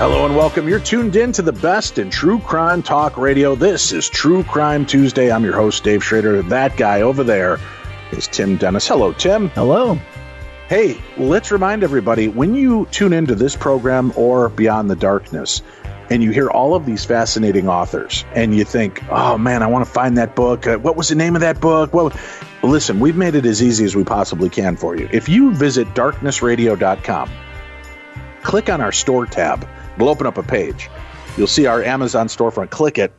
Hello and welcome. You're tuned in to the best in true crime talk radio. This is True Crime Tuesday. I'm your host, Dave Schrader. That guy over there is Tim Dennis. Hello, Tim. Hello. Hey, let's remind everybody, when you tune into this program or Beyond the Darkness, and you hear all of these fascinating authors, and you think, oh man, I want to find that book. What was the name of that book? Well, listen, we've made it as easy as we possibly can for you. If you visit darknessradio.com, click on our store tab. We'll open up a page. You'll see our Amazon storefront. Click it.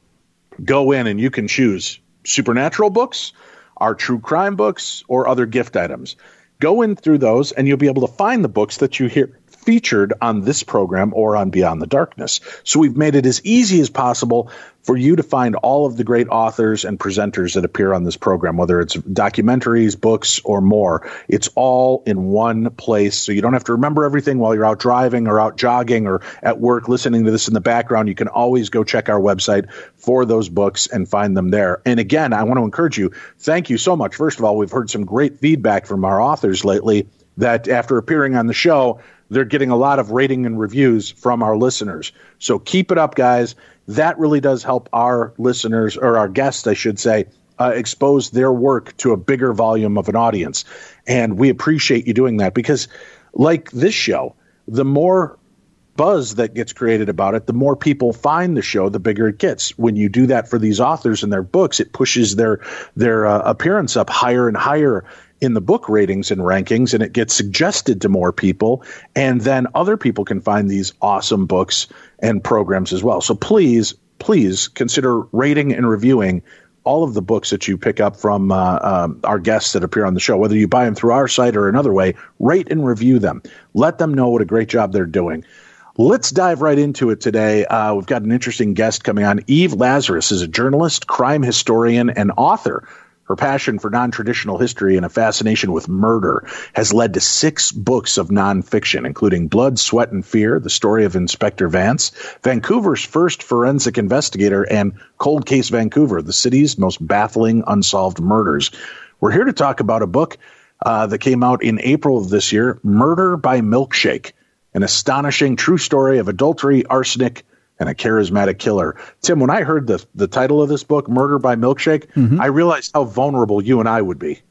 Go in and you can choose supernatural books, our true crime books, or other gift items. Go in through those and you'll be able to find the books that you hear featured on this program or on Beyond the Darkness. So we've made it as easy as possible for you to find all of the great authors and presenters that appear on this program, whether it's documentaries, books, or more. It's all in one place, so you don't have to remember everything while you're out driving or out jogging or at work listening to this in the background. You can always go check our website for those books and find them there. And again, I want to encourage you, thank you so much. First of all, we've heard some great feedback from our authors lately that after appearing on the show, they're getting a lot of rating and reviews from our listeners. So keep it up, guys. That really does help our listeners, or our guests, I should say, expose their work to a bigger volume of an audience. And we appreciate you doing that because, like this show, the more buzz that gets created about it, the more people find the show, the bigger it gets. When you do that for these authors and their books, it pushes their appearance up higher and higher in the book ratings and rankings, and it gets suggested to more people, and then other people can find these awesome books and programs as well. So please consider rating and reviewing all of the books that you pick up from our guests that appear on the show, whether you buy them through our site or another way. Rate and review them. Let them know what a great job they're doing. Let's dive right into it today. We've got an interesting guest coming on. Eve Lazarus is a journalist, crime historian, and author. Her passion for non-traditional history and a fascination with murder has led to 6 books of nonfiction, including Blood, Sweat, and Fear, The Story of Inspector Vance, Vancouver's First Forensic Investigator, and Cold Case Vancouver, the city's most baffling unsolved murders. We're here to talk about a book that came out in April of this year, Murder by Milkshake, an astonishing true story of adultery, arsenic, and a charismatic killer. Tim, when I heard the title of this book, Murder by Milkshake, I realized how vulnerable you and I would be.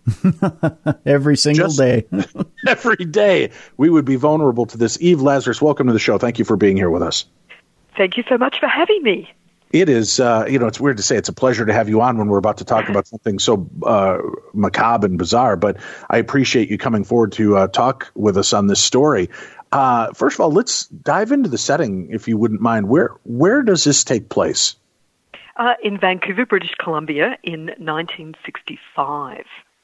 Every single day. Every day we would be vulnerable to this. Eve Lazarus, welcome to the show. Thank you for being here with us. Thank you so much for having me. It is, it's weird to say it's a pleasure to have you on when we're about to talk about something so macabre and bizarre, but I appreciate you coming forward to talk with us on this story. First of all, let's dive into the setting, if you wouldn't mind. Where does this take place? In Vancouver, British Columbia, in 1965.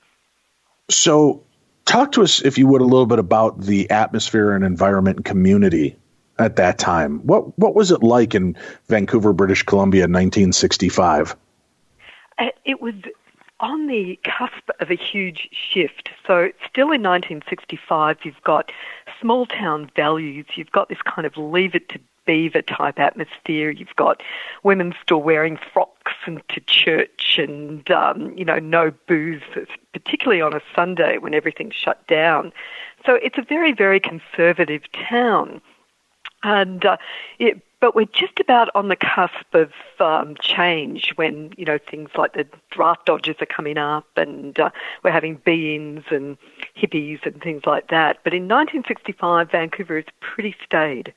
So talk to us, if you would, a little bit about the atmosphere and environment and community at that time. What was it like in Vancouver, British Columbia in 1965? It was on the cusp of a huge shift. So still in 1965, you've got small town values. You've got this kind of Leave It to Beaver type atmosphere. You've got women still wearing frocks into church and, no booze, particularly on a Sunday when everything's shut down. So it's a very, very conservative town. And but we're just about on the cusp of change when, things like the draft dodgers are coming up and we're having be-ins and hippies and things like that. But in 1965, Vancouver is pretty staid.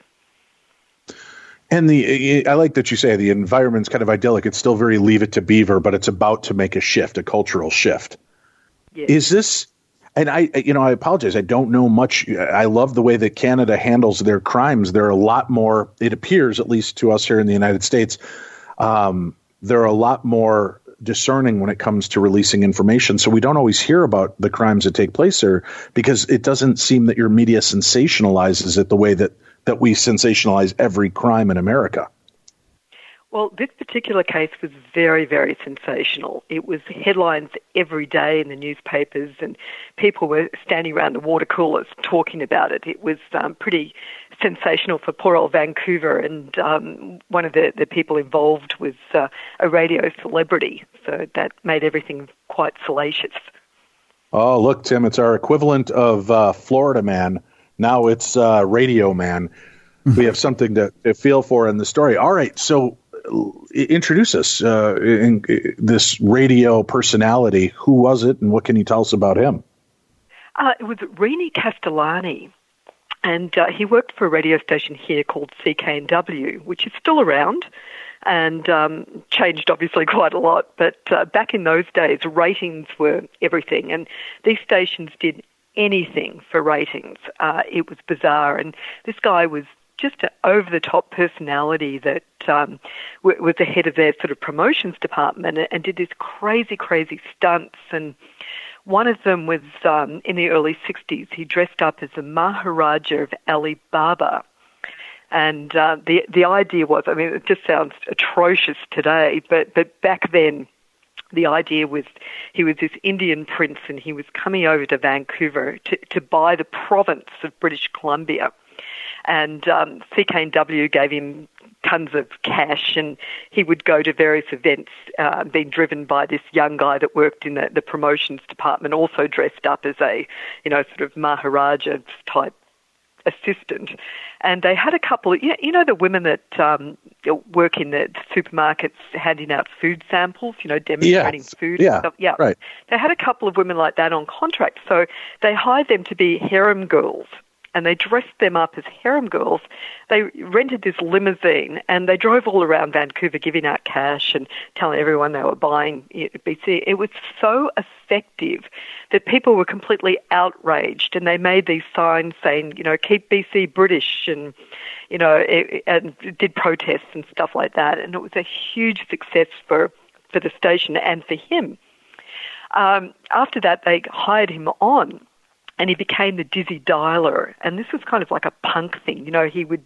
And I like that you say the environment's kind of idyllic. It's still very Leave It to Beaver, but it's about to make a shift, a cultural shift. Yes. Is this... And I apologize. I don't know much. I love the way that Canada handles their crimes. They're a lot more, it appears, at least to us here in the United States, they're a lot more discerning when it comes to releasing information. So we don't always hear about the crimes that take place there because it doesn't seem that your media sensationalizes it the way that we sensationalize every crime in America. Well, this particular case was very, very sensational. It was headlines every day in the newspapers, and people were standing around the water coolers talking about it. It was pretty sensational for poor old Vancouver, and one of the people involved was a radio celebrity, so that made everything quite salacious. Oh, look, Tim, it's our equivalent of Florida Man. Now it's Radio Man. we have something to feel for in the story. All right, so introduce us in this radio personality. Who was it, and what can you tell us about him? It was Rini Castellani, and he worked for a radio station here called CKNW, which is still around and changed obviously quite a lot. But back in those days, ratings were everything, and these stations did anything for ratings. It was bizarre, and this guy was just an over-the-top personality that was the head of their sort of promotions department and did this crazy stunts. And one of them was in the early 60s. He dressed up as the Maharaja of Alibaba. And the idea was, I mean, it just sounds atrocious today, but back then the idea was he was this Indian prince and he was coming over to Vancouver to buy the province of British Columbia. And CKNW gave him tons of cash, and he would go to various events being driven by this young guy that worked in the promotions department, also dressed up as a, sort of Maharaja type assistant. And they had a couple of, the women that work in the supermarkets handing out food samples, demonstrating food and stuff. Yeah, right. They had a couple of women like that on contract. So they hired them to be harem girls. And they dressed them up as harem girls. They rented this limousine and they drove all around Vancouver giving out cash and telling everyone they were buying BC. It was so effective that people were completely outraged, and they made these signs saying, keep BC British, and, and did protests and stuff like that. And it was a huge success for the station and for him. After that, they hired him on. And he became the Dizzy Dialer. And this was kind of like a punk thing. He would,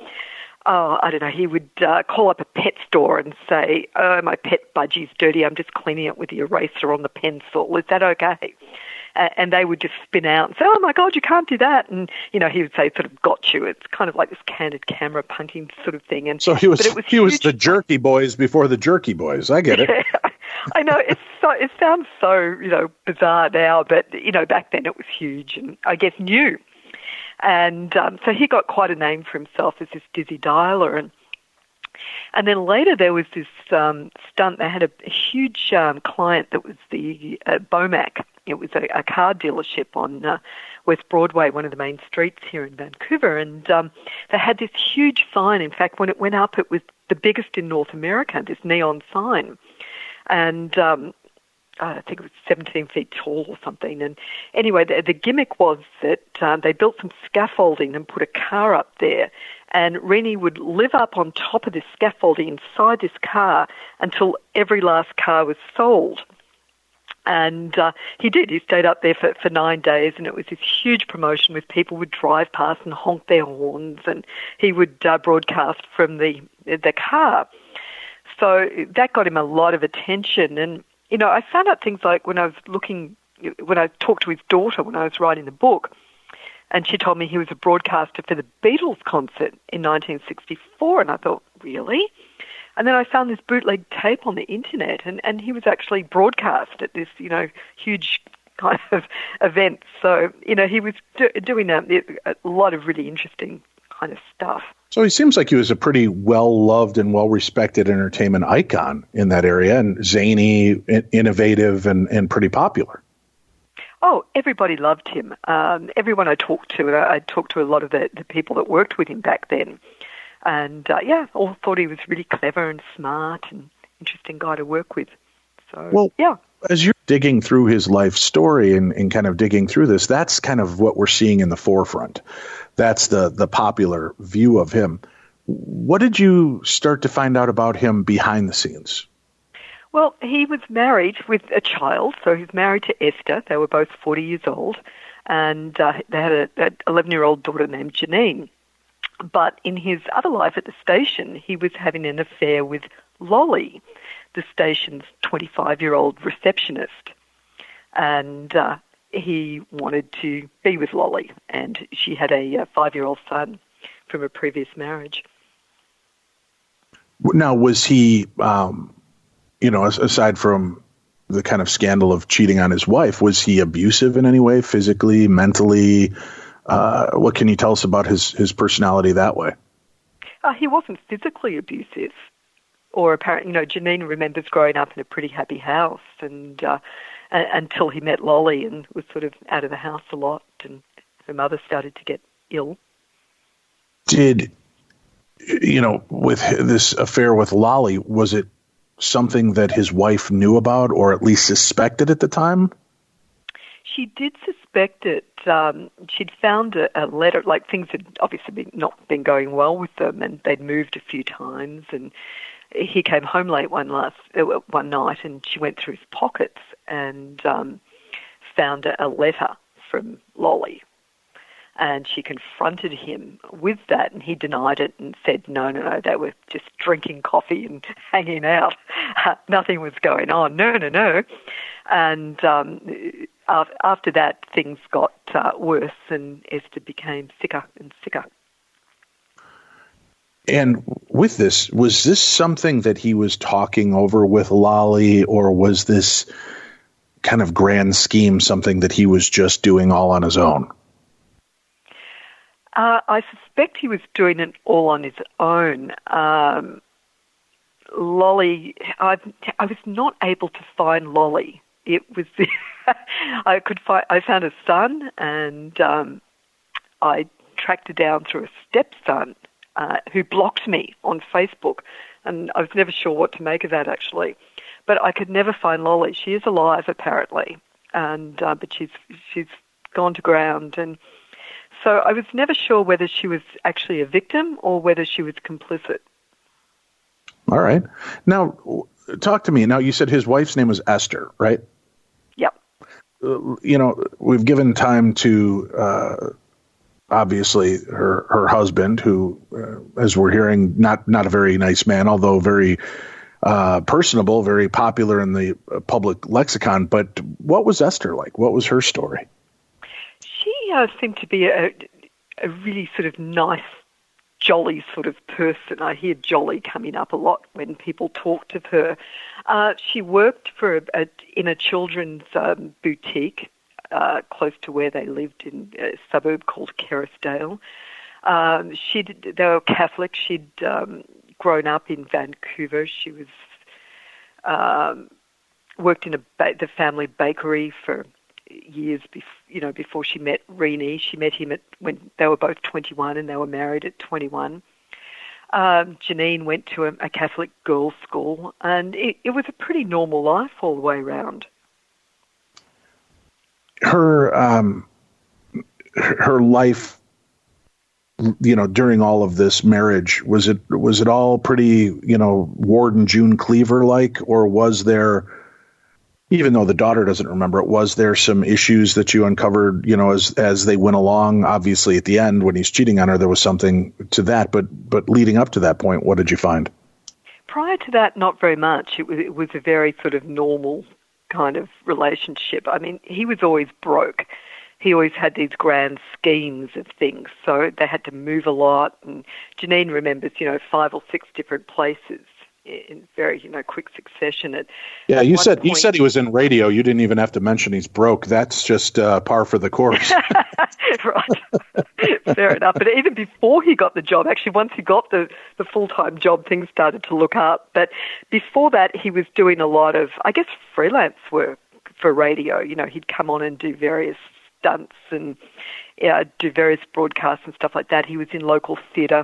he would call up a pet store and say, oh, my pet budgie's dirty. I'm just cleaning it with the eraser on the pencil. Is that okay? And they would just spin out and say, oh, my God, you can't do that. And, he would say, sort of, got you. It's kind of like this candid camera punking sort of thing. And so he was the Jerky Boys before the Jerky Boys. I get it. I know, it sounds so, bizarre now, but, back then it was huge and I guess new. And so he got quite a name for himself as this Dizzy Dialer. And then later there was this stunt. They had a huge client that was the Bomac. It was a car dealership on West Broadway, one of the main streets here in Vancouver. And they had this huge sign. In fact, when it went up, it was the biggest in North America, this neon sign. And I think it was 17 feet tall or something. And anyway, the gimmick was that they built some scaffolding and put a car up there. And Rini would live up on top of this scaffolding inside this car until every last car was sold. And he did. He stayed up there for 9 days, and it was this huge promotion with people would drive past and honk their horns, and he would broadcast from the car. So that got him a lot of attention. And, I found out things like when I talked to his daughter when I was writing the book, and she told me he was a broadcaster for the Beatles concert in 1964. And I thought, really? And then I found this bootleg tape on the internet, and he was actually broadcast at this, huge kind of event. So, he was doing a lot of really interesting kind of stuff. So he seems like he was a pretty well-loved and well-respected entertainment icon in that area, and zany, innovative, and pretty popular. Oh, everybody loved him. Everyone I talked to, and I talked to a lot of the people that worked with him back then, and all thought he was really clever and smart and interesting guy to work with. So, as you're digging through his life story and kind of digging through this, that's kind of what we're seeing in the forefront. That's the popular view of him. What did you start to find out about him behind the scenes? Well, he was married with a child, so he's married to Esther. They were both 40 years old, and they had an 11-year-old daughter named Janine. But in his other life at the station, he was having an affair with Lolly, the station's 25-year-old receptionist. And he wanted to be with Lolly, and she had a 5-year-old son from a previous marriage. Now, was he, aside from the kind of scandal of cheating on his wife, was he abusive in any way, physically, mentally? What can you tell us about his personality that way? He wasn't physically abusive, or apparently, Janine remembers growing up in a pretty happy house, and until he met Lolly and was sort of out of the house a lot, and her mother started to get ill. Did, with this affair with Lolly, was it something that his wife knew about or at least suspected at the time? She did suspect it. She'd found a letter, like things had obviously not been going well with them, and they'd moved a few times, and he came home late one night, and she went through his pockets and found a letter from Lolly. And she confronted him with that, and he denied it and said, no, they were just drinking coffee and hanging out. Nothing was going on. No. And after that, things got worse, and Esther became sicker and sicker. And with this, was this something that he was talking over with Lolly, or was this kind of grand scheme something that he was just doing all on his own? I suspect he was doing it all on his own. Lolly, I was not able to find Lolly. It was I found a son, and I tracked her down through a stepson who blocked me on Facebook, and I was never sure what to make of that, actually. But I could never find Lolly. She is alive, apparently, and but she's gone to ground, and so I was never sure whether she was actually a victim or whether she was complicit. All right. Now, talk to me. Now, you said his wife's name was Esther, right? Yep. We've given time to, obviously, her husband, who, as we're hearing, not a very nice man, although very personable, very popular in the public lexicon. But what was Esther like? What was her story? She seemed to be a really sort of nice, jolly sort of person. I hear jolly coming up a lot when people talked of her. She worked in a children's boutique close to where they lived in a suburb called Kerrisdale. They were Catholic. She'd grown up in Vancouver. She was worked in the family bakery for years before she met Rennie. She met him when they were both 21, and they were married at 21. Janine went to a Catholic girls' school, and it was a pretty normal life all the way around. Her life, during all of this marriage, was it all pretty, Ward and June Cleaver like, or was there, even though the daughter doesn't remember it, was there some issues that you uncovered, as they went along? Obviously, at the end, when he's cheating on her, there was something to that. But leading up to that point, what did you find? Prior to that, not very much. It was a very sort of normal kind of relationship. I mean, he was always broke. He always had these grand schemes of things, so they had to move a lot. And Janine remembers, 5 or 6 different places in very, quick succession. You said he was in radio. You didn't even have to mention he's broke. That's just par for the course. Right. Fair enough. But even before he got the job, actually, once he got the full-time job, things started to look up. But before that, he was doing a lot of, I guess, freelance work for radio. He'd come on and do various stunts and do various broadcasts and stuff like that. He was in local theatre.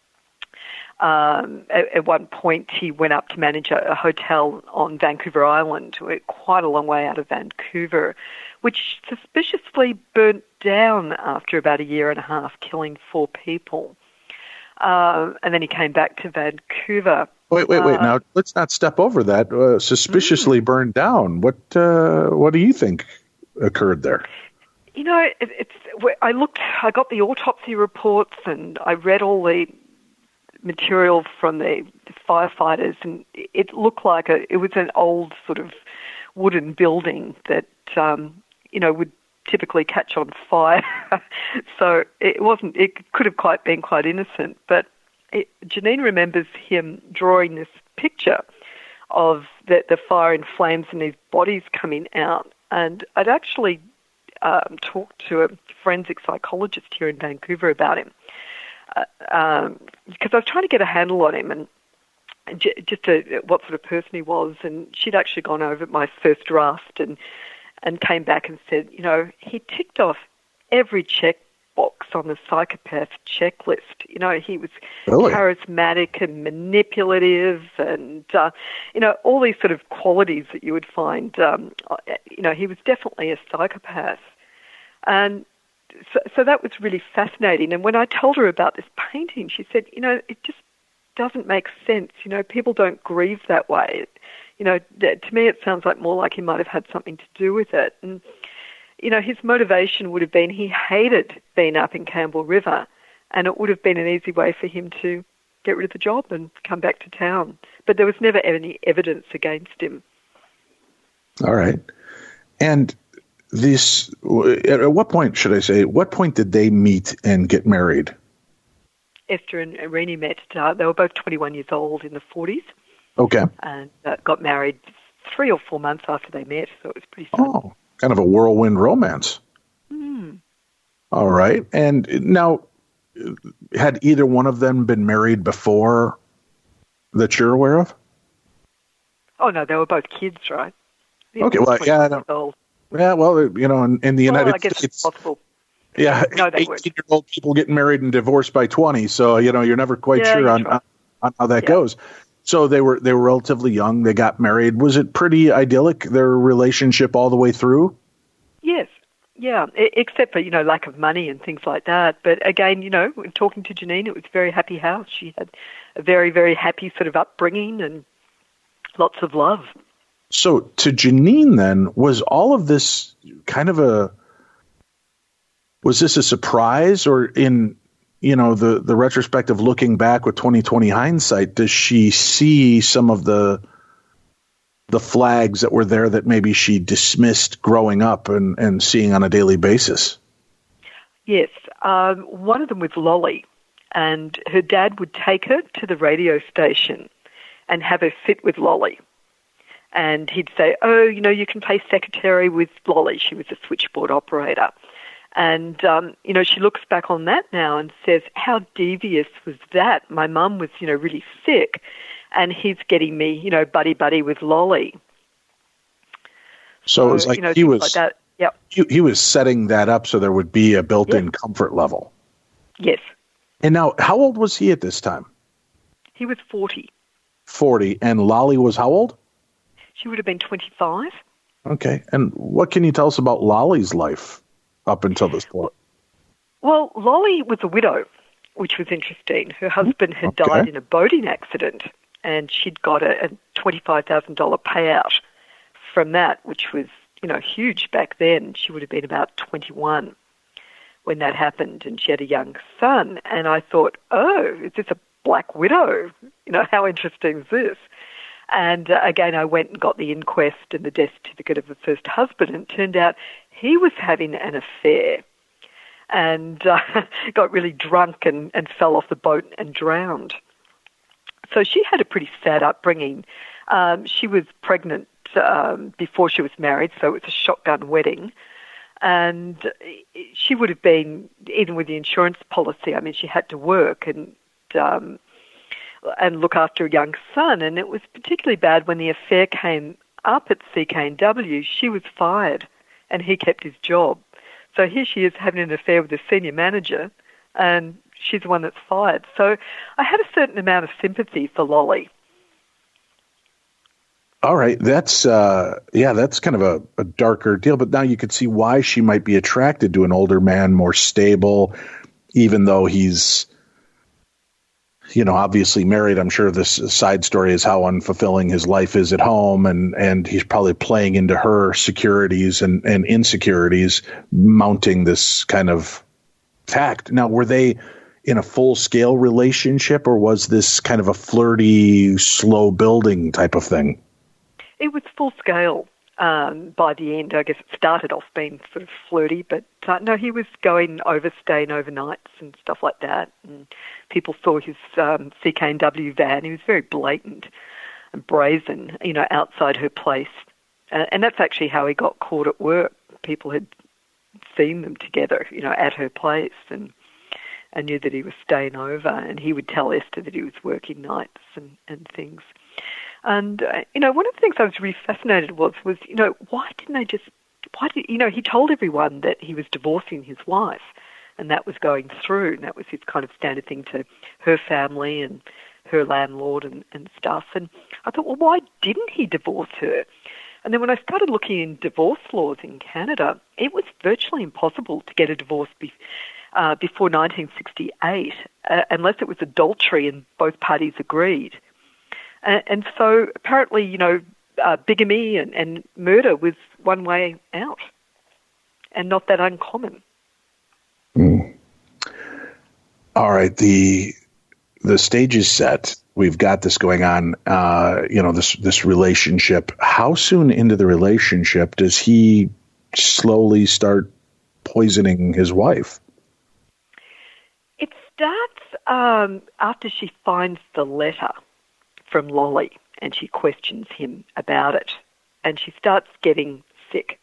At one point, he went up to manage a hotel on Vancouver Island, quite a long way out of Vancouver, which suspiciously burnt down after about a year and a half, killing 4 people. And then he came back to Vancouver. Wait. Now, let's not step over that. Suspiciously burned down. What do you think occurred there? I got the autopsy reports, and I read all the material from the firefighters, and it looked like it was an old sort of wooden building that would typically catch on fire. So it could have been quite innocent. But Janine remembers him drawing this picture of the fire and flames and these bodies coming out. And I'd actually talked to a forensic psychologist here in Vancouver about him. because I was trying to get a handle on him and just what sort of person he was. And she'd actually gone over my first draft and came back and said, he ticked off every checkbox on the psychopath checklist. He was really charismatic and manipulative and, all these sort of qualities that you would find. He was definitely a psychopath. And so that was really fascinating. And when I told her about this painting, she said, it just doesn't make sense. People don't grieve that way. To me it sounds like more like he might have had something to do with it. And, his motivation would have been he hated being up in Campbell River, and it would have been an easy way for him to get rid of the job and come back to town. But there was never any evidence against him. All right. And at what point did they meet and get married? Esther and Irene met. They were both 21 years old in the 40s. Okay. And got married 3 or 4 months after they met, so it was pretty fun. Oh, kind of a whirlwind romance. Mm. All right. And now, had either one of them been married before that you're aware of? Oh, no, they were both kids, right? Okay, well, yeah, I don't. Yeah, well, in the United States, it's possible. Yeah, no, 18-year-old people getting married and divorced by 20, so you're never quite sure on how that goes. So they were relatively young. They got married. Was it pretty idyllic, their relationship all the way through? Yes, yeah, except for lack of money and things like that. But again, talking to Janine, it was a very happy house. She had a very, very happy sort of upbringing and lots of love. So to Janine, then, was all of this kind of was this a surprise, or in, the retrospective looking back with 2020 hindsight, does she see some of the flags that were there that maybe she dismissed growing up and seeing on a daily basis? Yes. One of them was Lolly, and her dad would take her to the radio station and have her sit with Lolly. And he'd say, you can play secretary with Lolly. She was a switchboard operator. And, she looks back on that now and says, how devious was that? My mum was, really sick, and he's getting me, buddy with Lolly. So it was like he was like that. Yep. He was setting that up so there would be a built-in comfort level. Yes. And now, how old was he at this time? He was 40. 40. And Lolly was how old? She would have been 25. Okay. And what can you tell us about Lolly's life up until this point? Well, Lolly was a widow, which was interesting. Her husband had died in a boating accident, and she'd got a $25,000 payout from that, which was, huge back then. She would have been about 21 when that happened, and she had a young son. And I thought, is this a black widow? How interesting is this? And again, I went and got the inquest and the death certificate of the first husband, and it turned out he was having an affair and got really drunk and fell off the boat and drowned. So she had a pretty sad upbringing. She was pregnant before she was married, so it was a shotgun wedding. And she would have been, even with the insurance policy, she had to work and look after a young son. And it was particularly bad when the affair came up at CK&W. She was fired and he kept his job. So here she is having an affair with a senior manager, and she's the one that's fired. So I had a certain amount of sympathy for Lolly. All right. That's kind of a darker deal. But now you could see why she might be attracted to an older man, more stable, even though he's, obviously married. I'm sure this side story is how unfulfilling his life is at home, and he's probably playing into her securities and insecurities, mounting this kind of fact. Now, were they in a full-scale relationship, or was this kind of a flirty, slow-building type of thing? It was full-scale. By the end, I guess it started off being sort of flirty, but no, he was staying overnights and stuff like that. And people saw his CK&W van. He was very blatant and brazen, outside her place. And that's actually how he got caught at work. People had seen them together, at her place. And and knew that he was staying over, and he would tell Esther that he was working nights and things. And, one of the things I was really fascinated was, why he told everyone that he was divorcing his wife, and that was going through, and that was his kind of standard thing to her family and her landlord and stuff. And I thought, well, why didn't he divorce her? And then when I started looking in divorce laws in Canada, it was virtually impossible to get a divorce before 1968, unless it was adultery and both parties agreed. And so apparently, bigamy and murder was one way out, and not that uncommon. Mm. All right, the stage is set. We've got this going on. This relationship. How soon into the relationship does he slowly start poisoning his wife? It starts after she finds the letter from Lolly, and she questions him about it, and she starts getting sick.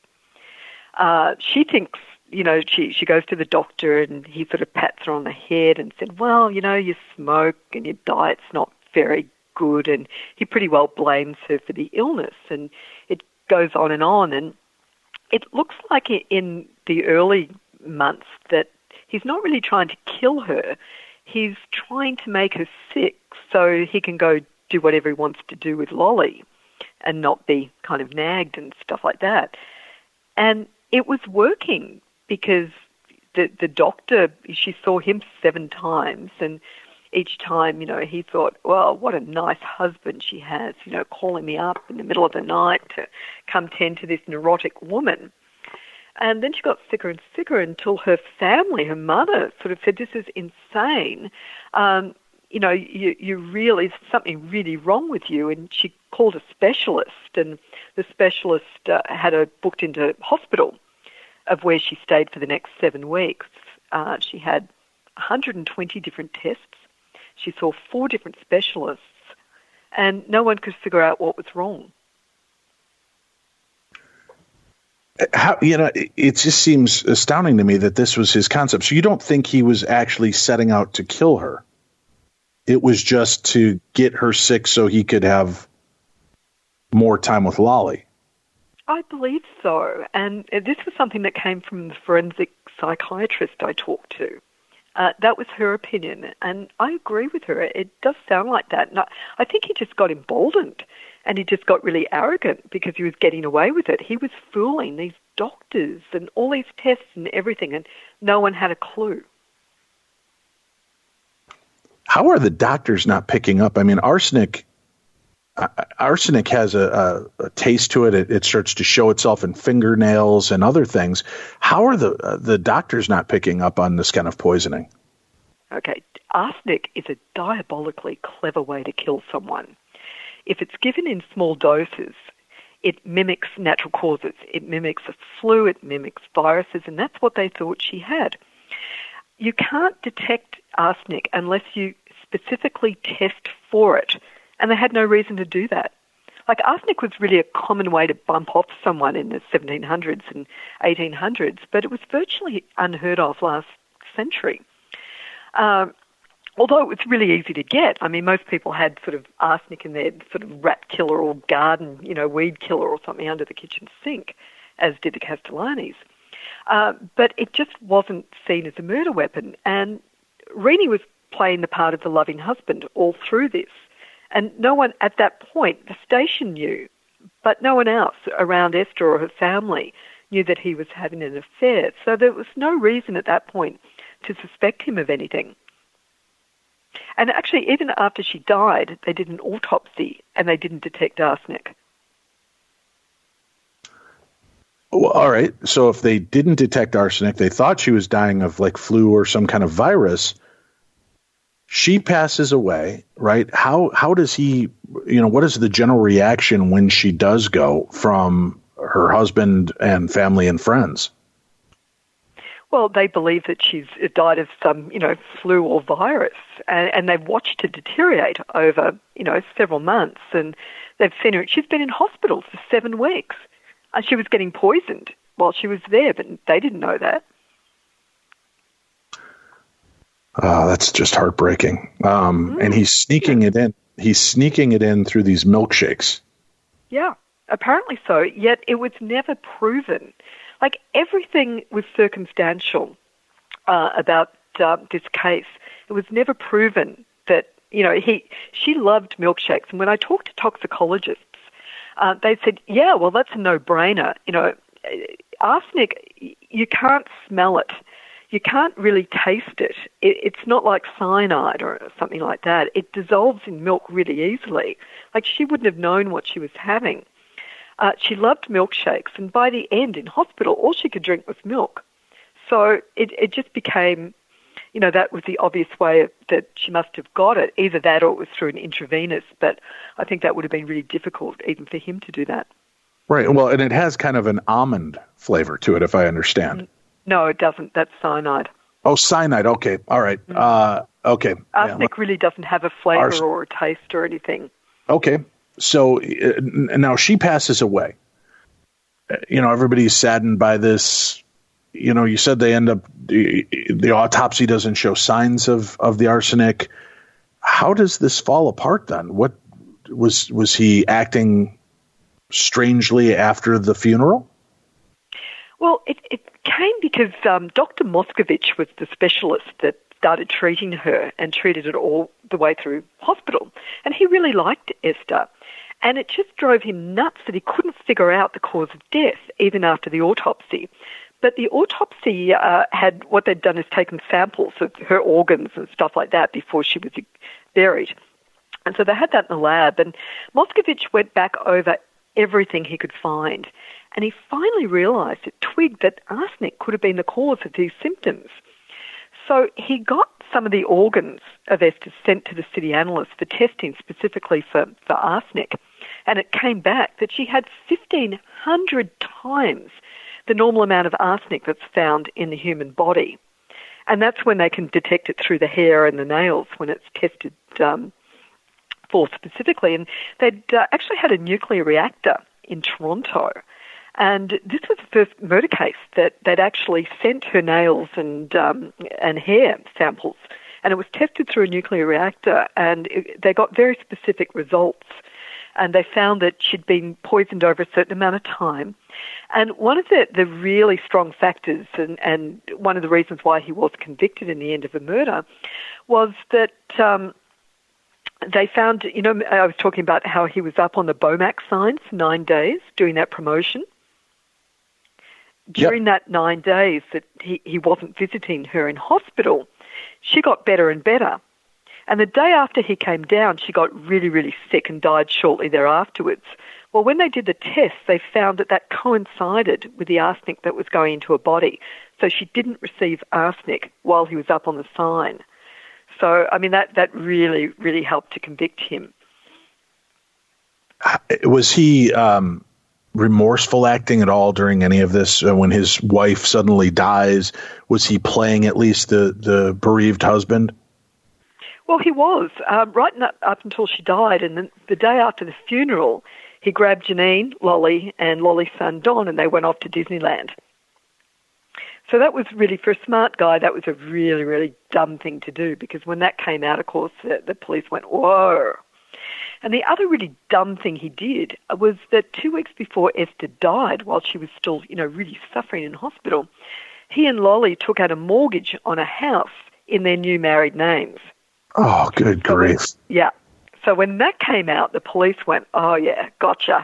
She thinks, she goes to the doctor, and he sort of pats her on the head and said, well, you smoke and your diet's not very good, and he pretty well blames her for the illness, and it goes on, and it looks like in the early months that he's not really trying to kill her. He's trying to make her sick so he can go do whatever he wants to do with Lolly and not be kind of nagged and stuff like that. And it was working because the doctor, she saw him 7 times, and each time, he thought, well, what a nice husband she has, calling me up in the middle of the night to come tend to this neurotic woman. And then she got sicker and sicker until her family, her mother, sort of said, this is insane. You really, there's something really wrong with you. And she called a specialist, and the specialist had her booked into hospital, of where she stayed for the next 7 weeks. She had 120 different tests. She saw 4 different specialists, and no one could figure out what was wrong. It just seems astounding to me that this was his concept. So you don't think he was actually setting out to kill her? It was just to get her sick so he could have more time with Lolly. I believe so. And this was something that came from the forensic psychiatrist I talked to. That was her opinion, and I agree with her. It does sound like that. And I think he just got emboldened, and he just got really arrogant because he was getting away with it. He was fooling these doctors and all these tests and everything, and no one had a clue. How are the doctors not picking up? I mean, arsenic has a taste to it. It starts to show itself in fingernails and other things. How are the doctors not picking up on this kind of poisoning? Okay, arsenic is a diabolically clever way to kill someone. If it's given in small doses, it mimics natural causes. It mimics a flu, it mimics viruses, and that's what they thought she had. You can't detect arsenic unless you specifically test for it. And they had no reason to do that. Like, arsenic was really a common way to bump off someone in the 1700s and 1800s, but it was virtually unheard of last century. Although it was really easy to get. I mean, most people had sort of arsenic in their sort of rat killer or garden, weed killer or something under the kitchen sink, as did the Castellanis. But it just wasn't seen as a murder weapon. And Rennie was playing the part of the loving husband all through this. And no one at that point, the station knew, but no one else around Esther or her family knew that he was having an affair. So there was no reason at that point to suspect him of anything. And actually, even after she died, they did an autopsy and they didn't detect arsenic. Well, all right. So if they didn't detect arsenic, they thought she was dying of like flu or some kind of virus. She passes away, right? How does he, what is the general reaction when she does go from her husband and family and friends? Well, they believe that she's died of some, flu or virus, and they've watched her deteriorate over, several months, and they've seen her. She's been in hospital for 7 weeks. She was getting poisoned while she was there, but they didn't know that. Oh, that's just heartbreaking. And he's sneaking it in. He's sneaking it in through these milkshakes. Yeah, apparently so. Yet it was never proven. Like, everything was circumstantial about this case. It was never proven that, she loved milkshakes. And when I talked to toxicologists, they said, yeah, well, that's a no-brainer. Arsenic, you can't smell it. You can't really taste it. It's not like cyanide or something like that. It dissolves in milk really easily. Like, she wouldn't have known what she was having. She loved milkshakes, and by the end, in hospital, all she could drink was milk. So it just became, that was the obvious way that she must have got it. Either that or it was through an intravenous, but I think that would have been really difficult even for him to do that. Right. Well, and it has kind of an almond flavor to it, if I understand. No, it doesn't. That's cyanide. Oh, cyanide. Okay. All right. Okay. Arsenic really doesn't have a flavor or a taste or anything. Okay. So now she passes away. Everybody's saddened by this. You said they end up, the autopsy doesn't show signs of the arsenic. How does this fall apart then? What was he acting strangely after the funeral? Well, it came because Dr. Moskovich was the specialist that started treating her and treated it all the way through hospital. And he really liked Esther. And it just drove him nuts that he couldn't figure out the cause of death, even after the autopsy. But the autopsy had, what they'd done is taken samples of her organs and stuff like that before she was buried. And so they had that in the lab. And Moskovich went back over everything he could find. And he finally realised, twigged that arsenic could have been the cause of these symptoms. So he got some of the organs of Esther sent to the city analyst for testing specifically for arsenic. And it came back that she had 1,500 times the normal amount of arsenic that's found in the human body. And that's when they can detect it through the hair and the nails when it's tested for specifically. And they'd actually had a nuclear reactor in Toronto. And this was the first murder case that they'd actually sent her nails and hair samples, and it was tested through a nuclear reactor, and they got very specific results. And they found that she'd been poisoned over a certain amount of time. And one of the really strong factors, and one of the reasons why he was convicted in the end of the murder, was that they found, I was talking about how he was up on the Bomac sign for 9 days doing that promotion. During that 9 days that he wasn't visiting her in hospital, she got better and better. And the day after he came down, she got really, really sick and died shortly thereafterwards. Well, when they did the test, they found that coincided with the arsenic that was going into her body. So she didn't receive arsenic while he was up on the sign. So, I mean, that really, really helped to convict him. Was he remorseful acting at all during any of this? When his wife suddenly dies, was he playing at least the bereaved husband? Well, he was, right up until she died. And then the day after the funeral, he grabbed Janine, Lolly, and Lolly's son, Don, and they went off to Disneyland. So that was really, for a smart guy, that was a really, really dumb thing to do, because when that came out, of course, the police went, whoa. And the other really dumb thing he did was that 2 weeks before Esther died, while she was still, really suffering in hospital, he and Lolly took out a mortgage on a house in their new married names. Oh, good grief. Yeah. So when that came out, the police went, oh, yeah, gotcha.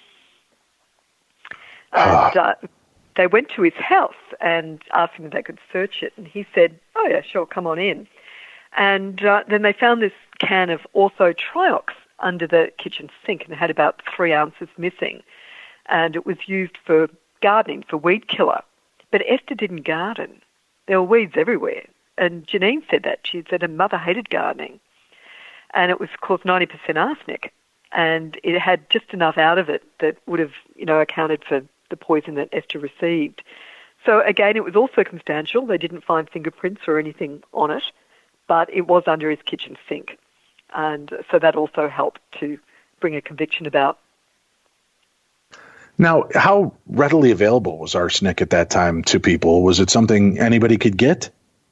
And they went to his house and asked him if they could search it. And he said, oh, yeah, sure, come on in. And then they found this can of orthotriox under the kitchen sink, and it had about 3 ounces missing. And it was used for gardening, for weed killer. But Esther didn't garden. There were weeds everywhere. And Janine said that. She said her mother hated gardening. And it was, of course, 90% arsenic. And it had just enough out of it that would have, accounted for the poison that Esther received. So, again, it was all circumstantial. They didn't find fingerprints or anything on it, but it was under his kitchen sink. And so that also helped to bring a conviction about. Now, how readily available was arsenic at that time to people? Was it something anybody could get?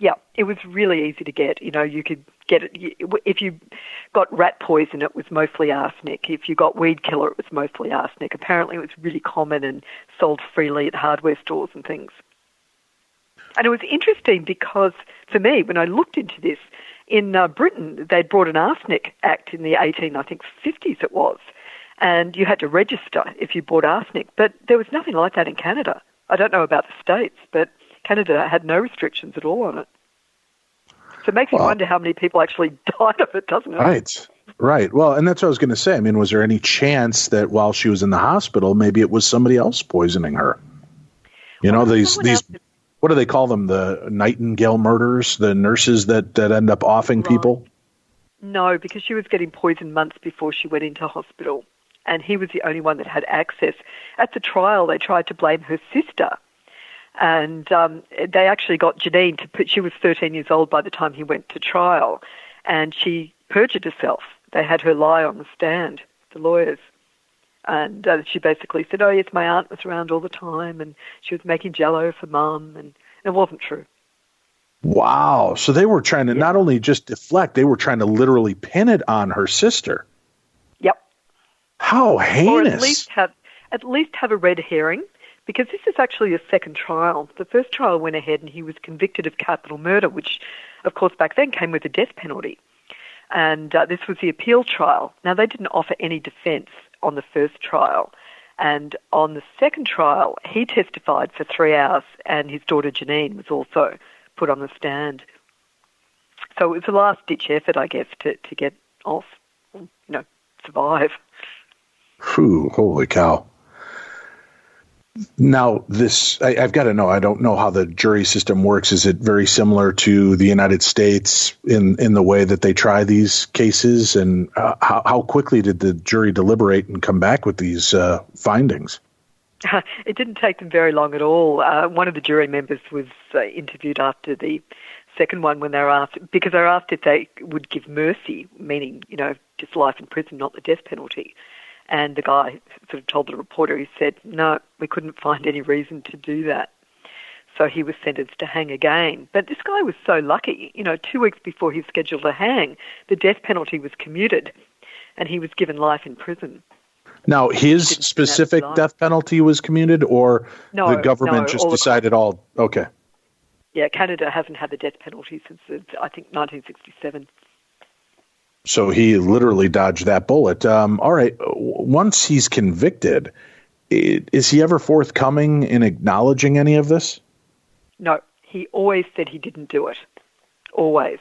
Yeah, it was really easy to get. You could get it. If you got rat poison, it was mostly arsenic. If you got weed killer, it was mostly arsenic. Apparently, it was really common and sold freely at hardware stores and things. And it was interesting because, for me, when I looked into this, in Britain, they'd brought an arsenic act in the 50s it was, and you had to register if you bought arsenic. But there was nothing like that in Canada. I don't know about the States, but Canada had no restrictions at all on it. So it makes you wonder how many people actually died of it, doesn't it? Right. Well, and that's what I was going to say. I mean, was there any chance that while she was in the hospital, maybe it was somebody else poisoning her? These what do they call them? The Nightingale murders, the nurses that end up offing people? No, because she was getting poisoned months before she went into hospital, and he was the only one that had access. At the trial, they tried to blame her sister. And they actually got Janine she was 13 years old by the time he went to trial, and she perjured herself. They had her lie on the stand, the lawyers. And she basically said, oh, yes, my aunt was around all the time, and she was making Jell-O for Mum, and it wasn't true. Wow. So they were trying to not only just deflect, they were trying to literally pin it on her sister. Yep. How heinous. Or at least have a red herring. Because this is actually a second trial. The first trial went ahead and he was convicted of capital murder, which, of course, back then came with a death penalty. And this was the appeal trial. Now, they didn't offer any defence on the first trial. And on the second trial, he testified for 3 hours, and his daughter Janine was also put on the stand. So it was a last-ditch effort, I guess, to get off, survive. Phew, holy cow. Now, I've got to know, I don't know how the jury system works. Is it very similar to the United States in the way that they try these cases? And how quickly did the jury deliberate and come back with these findings? It didn't take them very long at all. One of the jury members was interviewed after the second one when they were asked, because they were asked if they would give mercy, meaning, just life in prison, not the death penalty. And the guy sort of told the reporter, he said, no, we couldn't find any reason to do that. So he was sentenced to hang again. But this guy was so lucky. 2 weeks before he was scheduled to hang, the death penalty was commuted, and he was given life in prison. Now, his specific death penalty was commuted, or the government just decided all? Okay. Yeah, Canada hasn't had the death penalty since, I think, 1967. So he literally dodged that bullet. All right. Once he's convicted, is he ever forthcoming in acknowledging any of this? No. He always said he didn't do it. Always.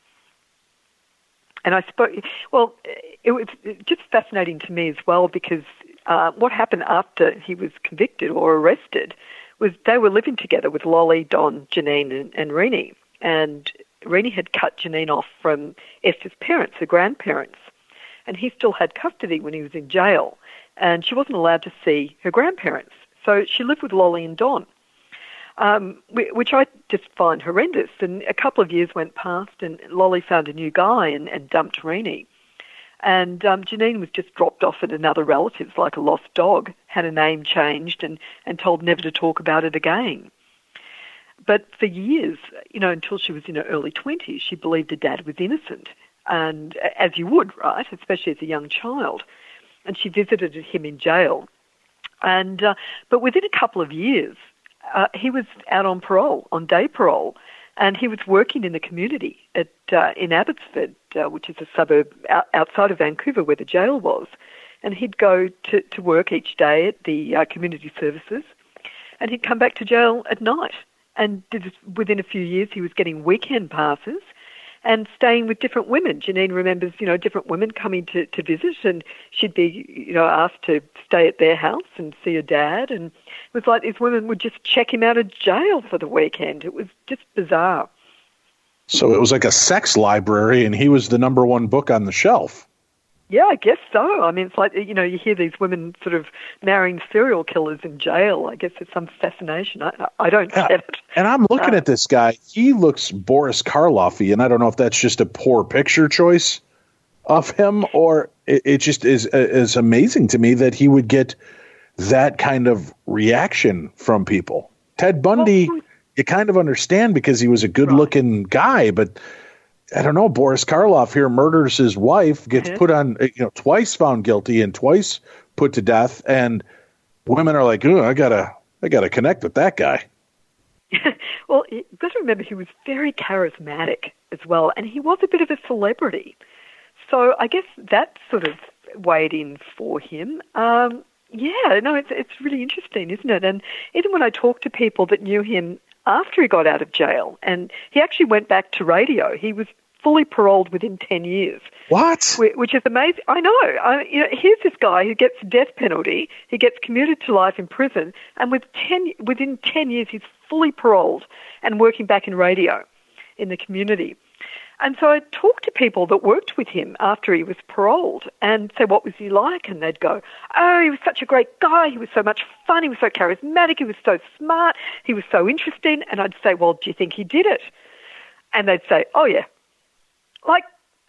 And it was just fascinating to me as well because what happened after he was convicted or arrested was they were living together with Lolly, Don, Janine, and Renee. And Renee had cut Janine off from Esther's parents, her grandparents, and he still had custody when he was in jail, and she wasn't allowed to see her grandparents. So she lived with Lolly and Don, which I just find horrendous. And a couple of years went past, and Lolly found a new guy and dumped Renee. And Janine was just dropped off at another relative's like a lost dog, had her name changed and told never to talk about it again. But for years, until she was in her early 20s, she believed her dad was innocent. And as you would, right, especially as a young child. And she visited him in jail. And but within a couple of years, he was out on parole, on day parole, and he was working in the community in Abbotsford, which is a suburb outside of Vancouver where the jail was. And he'd go to work each day at the community services, and he'd come back to jail at night. And within a few years, he was getting weekend passes and staying with different women. Janine remembers, different women coming to visit, and she'd be, asked to stay at their house and see her dad. And it was like these women would just check him out of jail for the weekend. It was just bizarre. So it was like a sex library, and he was the number one book on the shelf. Yeah, I guess so. I mean, it's like, you hear these women sort of marrying serial killers in jail. I guess there's some fascination. I don't get it. And I'm looking at this guy. He looks Boris Karloff-y, and I don't know if that's just a poor picture choice of him, or it just is amazing to me that he would get that kind of reaction from people. Ted Bundy, you kind of understand because he was a good-looking guy, but I don't know. Boris Karloff here murders his wife, gets put on, twice found guilty and twice put to death, and women are like, "Ooh, I gotta connect with that guy." Well, you've got to remember he was very charismatic as well, and he was a bit of a celebrity. So I guess that sort of weighed in for him. It's really interesting, isn't it? And even when I talk to people that knew him after he got out of jail, and he actually went back to radio. He was fully paroled within 10 years. What? Which is amazing. I know. Here's this guy who gets death penalty. He gets commuted to life in prison, and within 10 years, he's fully paroled and working back in radio in the community. And so I talked to people that worked with him after he was paroled and say, what was he like? And they'd go, oh, he was such a great guy. He was so much fun. He was so charismatic. He was so smart. He was so interesting. And I'd say, well, do you think he did it? And they'd say, oh, yeah. Like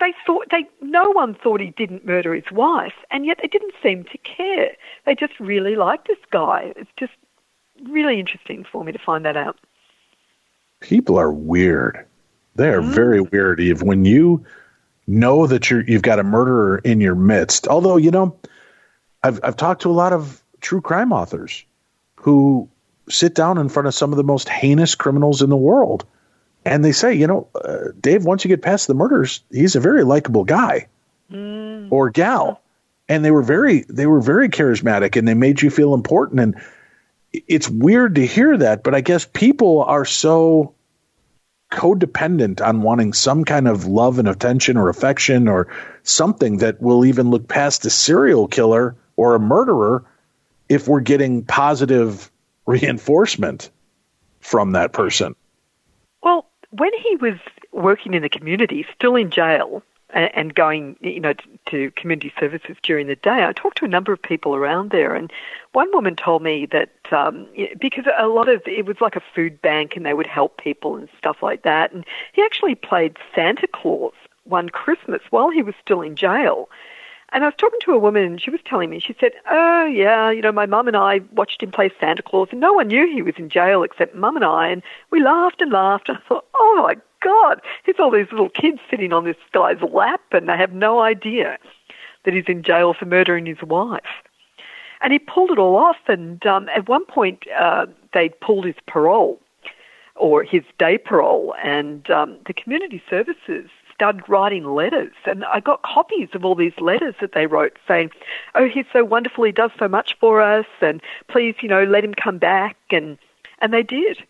no one thought he didn't murder his wife, and yet they didn't seem to care. They just really liked this guy. It's just really interesting for me to find that out. People are weird. They are very weird, Eve. When you know that you've got a murderer in your midst. Although, I've talked to a lot of true crime authors who sit down in front of some of the most heinous criminals in the world. And they say, Dave, once you get past the murders, he's a very likable guy or gal. And they were very charismatic, and they made you feel important. And it's weird to hear that, but I guess people are so codependent on wanting some kind of love and attention or affection or something that will even look past a serial killer or a murderer if we're getting positive reinforcement from that person. Well, when he was working in the community, still in jail, and going, to community services during the day, I talked to a number of people around there, and one woman told me that because a lot of it was like a food bank, and they would help people and stuff like that, and he actually played Santa Claus one Christmas while he was still in jail. And I was talking to a woman, and she was telling me, she said, oh, yeah, my mum and I watched him play Santa Claus, and no one knew he was in jail except mum and I, and we laughed and laughed, and I thought, oh, my God, here's all these little kids sitting on this guy's lap, and they have no idea that he's in jail for murdering his wife. And he pulled it all off, and at one point they pulled his parole, or his day parole, and the community services started writing letters, and I got copies of all these letters that they wrote saying, oh, he's so wonderful, he does so much for us, and please, let him come back, and they did.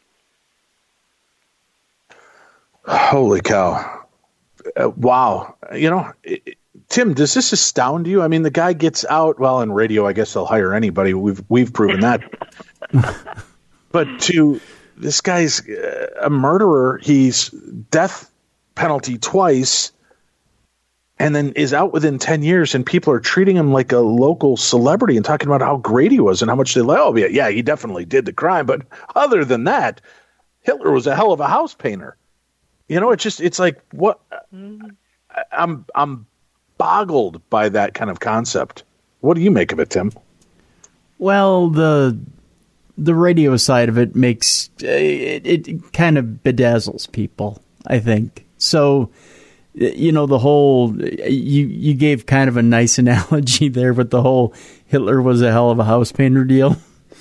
Holy cow. Wow. Tim, does this astound you? I mean, the guy gets out, well, in radio, I guess they'll hire anybody. We've proven that. But this guy's a murderer. He's death penalty twice, and then is out within 10 years, and people are treating him like a local celebrity and talking about how great he was and how much they like, oh, yeah, he definitely did the crime. But other than that, Hitler was a hell of a house painter. It's like, what? I'm boggled by that kind of concept. What do you make of it, Tim? Well, the radio side of it makes it kind of bedazzles people, I think. So, the whole you gave kind of a nice analogy there with the whole Hitler was a hell of a house painter deal.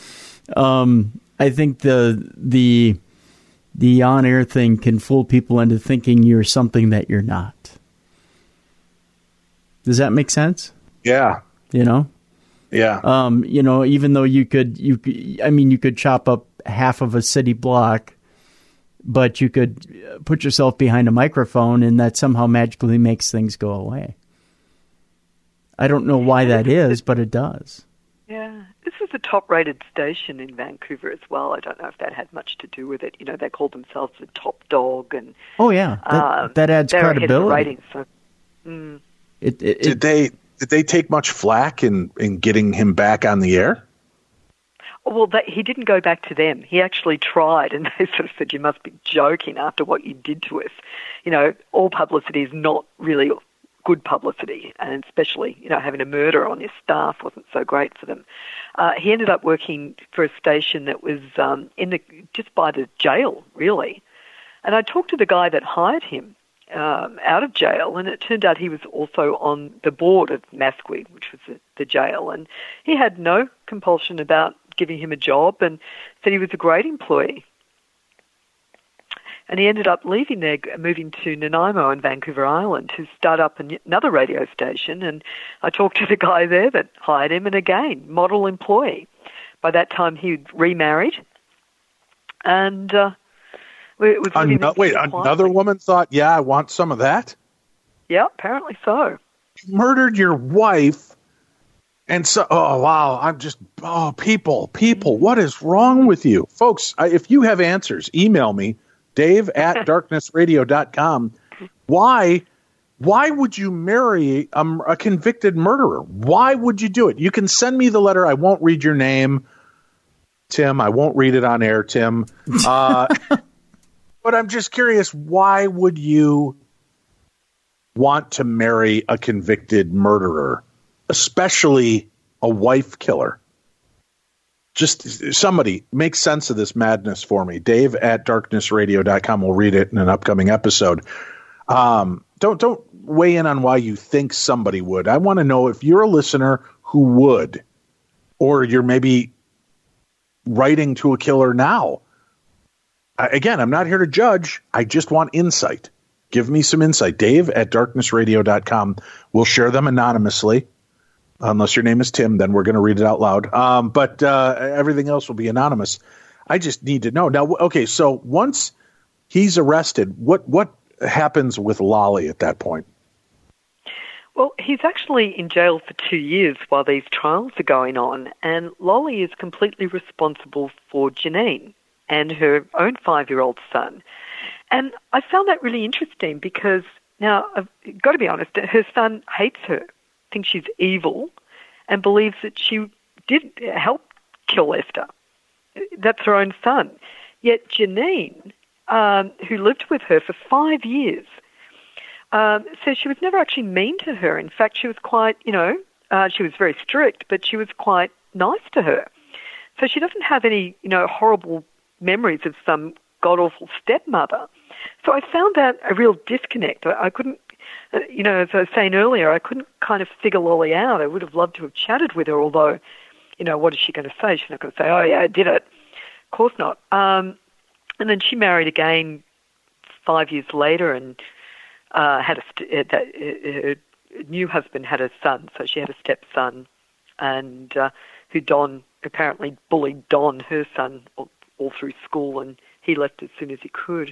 I think the on-air thing can fool people into thinking you're something that you're not. Does that make sense? Yeah. Yeah. Even though you could chop up half of a city block, but you could put yourself behind a microphone, and that somehow magically makes things go away. I don't know why that is, but it does. Yeah. This was a top-rated station in Vancouver as well. I don't know if that had much to do with it. They called themselves the Top Dog, and oh yeah, that adds credibility. So, Did they take much flack in getting him back on the air? Well, he didn't go back to them. He actually tried, and they sort of said, "You must be joking after what you did to us." All publicity is not really good publicity, and especially, having a murderer on his staff wasn't so great for them. He ended up working for a station that was just by the jail, really. And I talked to the guy that hired him out of jail, and it turned out he was also on the board of Masquig, which was the jail, and he had no compulsion about giving him a job and said he was a great employee. And he ended up leaving there, moving to Nanaimo in Vancouver Island to start up another radio station. And I talked to the guy there that hired him, and again, model employee. By that time, he'd remarried. And another woman thought, yeah, I want some of that? Yeah, apparently so. You murdered your wife. And so, oh, wow, people, what is wrong with you? Folks, if you have answers, email me. Dave@darknessradio.com. Why would you marry a convicted murderer? Why would you do it? You can send me the letter. I won't read your name, Tim. I won't read it on air, Tim. But I'm just curious, why would you want to marry a convicted murderer, especially a wife killer? Just somebody make sense of this madness for me. Dave@darknessradio.com. We'll read it in an upcoming episode. Don't weigh in on why you think somebody would. I want to know if you're a listener who would, or you're maybe writing to a killer now. Again, I'm not here to judge. I just want insight. Give me some insight. Dave@darknessradio.com. We'll share them anonymously. Unless your name is Tim, then we're going to read it out loud. But everything else will be anonymous. I just need to know. Now, okay, so once he's arrested, what happens with Lolly at that point? Well, he's actually in jail for 2 years while these trials are going on, and Lolly is completely responsible for Janine and her own 5-year-old son. And I found that really interesting because, now, I've got to be honest, her son hates her, thinks she's evil, and believes that she did help kill Lester. That's her own son. Yet Janine, who lived with her for 5 years, says she was never actually mean to her. In fact, she was quite, she was very strict, but she was quite nice to her. So she doesn't have any, horrible memories of some god-awful stepmother. So I found that a real disconnect. I couldn't, as I was saying earlier, I couldn't kind of figure Lolly out. I would have loved to have chatted with her, although, what is she going to say? She's not going to say, oh, yeah, I did it. Of course not. And then she married again 5 years later and had her new husband had a son, so she had a stepson, and who Don apparently bullied Don, her son, all through school, and he left as soon as he could.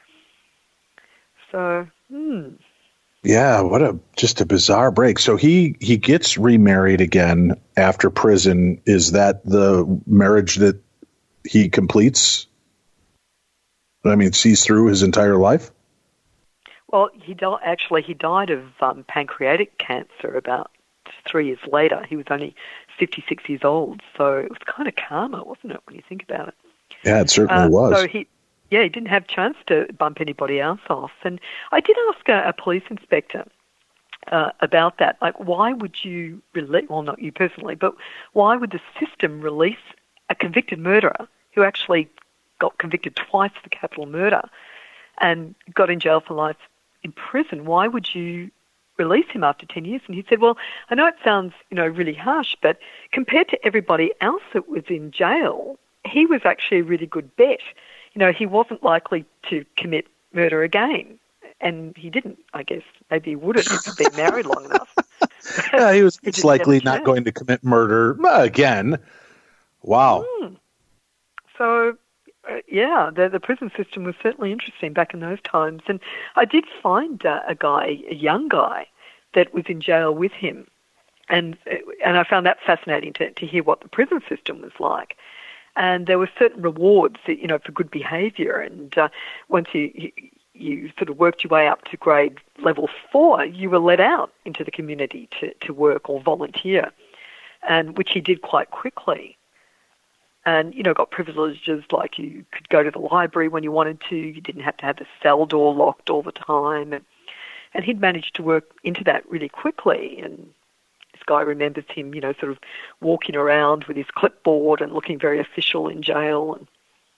So, Yeah, just a bizarre break. So he gets remarried again after prison. Is that the marriage that he completes? I mean, sees through his entire life? Well, he died of pancreatic cancer about 3 years later. He was only 56 years old, so it was kind of karma, wasn't it, when you think about it? Yeah, it certainly was. So he didn't have a chance to bump anybody else off. And I did ask a police inspector about that. Like, why would you release, well, not you personally, but why would the system release a convicted murderer who actually got convicted twice for capital murder and got in jail for life in prison? Why would you release him after 10 years? And he said, well, I know it sounds, really harsh, but compared to everybody else that was in jail, he was actually a really good bet. He wasn't likely to commit murder again. And he didn't, I guess. Maybe he wouldn't if he'd been married long enough. Yeah, he was likely not going to commit murder again. Wow. So, the prison system was certainly interesting back in those times. And I did find a young guy, that was in jail with him. And I found that fascinating to hear what the prison system was like. And there were certain rewards, for good behaviour. And once you sort of worked your way up to grade level 4, you were let out into the community to work or volunteer, and which he did quite quickly. And, got privileges like you could go to the library when you wanted to. You didn't have to have the cell door locked all the time. And And he'd managed to work into that really quickly. And this guy remembers him, sort of walking around with his clipboard and looking very official in jail. And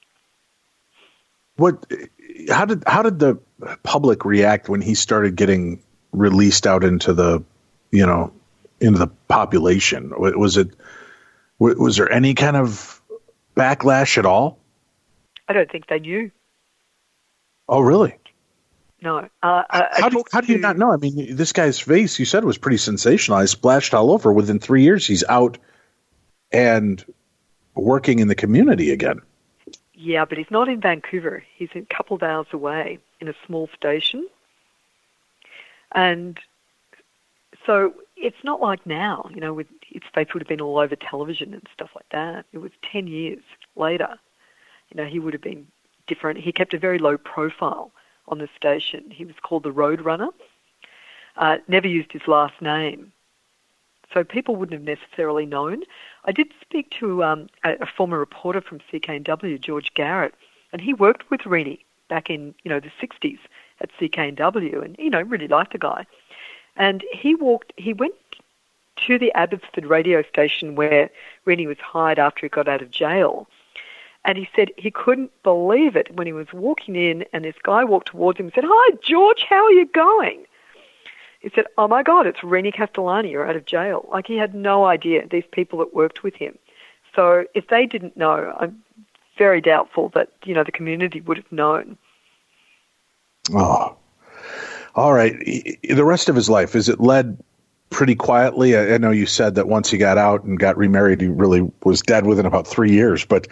how did the public react when he started getting released out into the, into the population? Was there any kind of backlash at all? I don't think they knew. Oh, really? No. How do you not know? I mean, this guy's face, you said, was pretty sensationalized, splashed all over. Within 3 years, he's out and working in the community again. Yeah, but he's not in Vancouver. He's a couple of hours away in a small station. And so it's not like now, with his face would have been all over television and stuff like that. It was 10 years later. He would have been different. He kept a very low profile on the station. He was called the Roadrunner. Never used his last name. So people wouldn't have necessarily known. I did speak to a former reporter from CKNW, George Garrett, and he worked with Rennie back in, the 60s at CKNW, and, really liked the guy. And he went to the Abbotsford radio station where Rennie was hired after he got out of jail. And he said he couldn't believe it when he was walking in and this guy walked towards him and said, "Hi, George, how are you going?" He said, "Oh, my God, it's Rennie Castellani. You're out of jail." Like, he had no idea, these people that worked with him. So if they didn't know, I'm very doubtful that, the community would have known. Oh, all right. The rest of his life, is it led pretty quietly? I know you said that once he got out and got remarried, he really was dead within about 3 years, but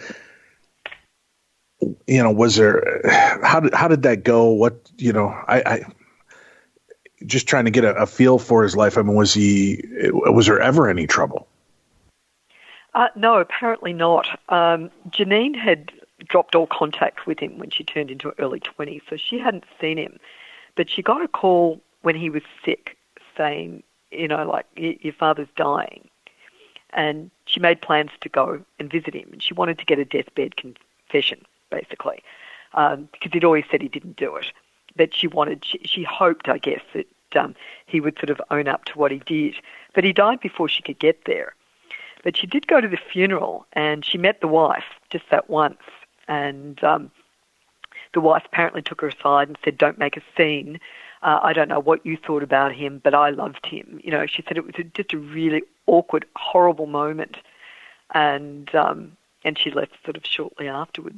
was there, how did that go? What, I just trying to get a feel for his life. I mean, was there ever any trouble? No, apparently not. Janine had dropped all contact with him when she turned into her early 20s, so she hadn't seen him. But she got a call when he was sick saying, your father's dying. And she made plans to go and visit him. And she wanted to get a deathbed confession, basically, because he'd always said he didn't do it. But she hoped, I guess, that he would sort of own up to what he did. But he died before she could get there. But she did go to the funeral, and she met the wife just that once. And the wife apparently took her aside and said, "Don't make a scene. I don't know what you thought about him, but I loved him." She said it was just a really awkward, horrible moment. And she left sort of shortly afterwards.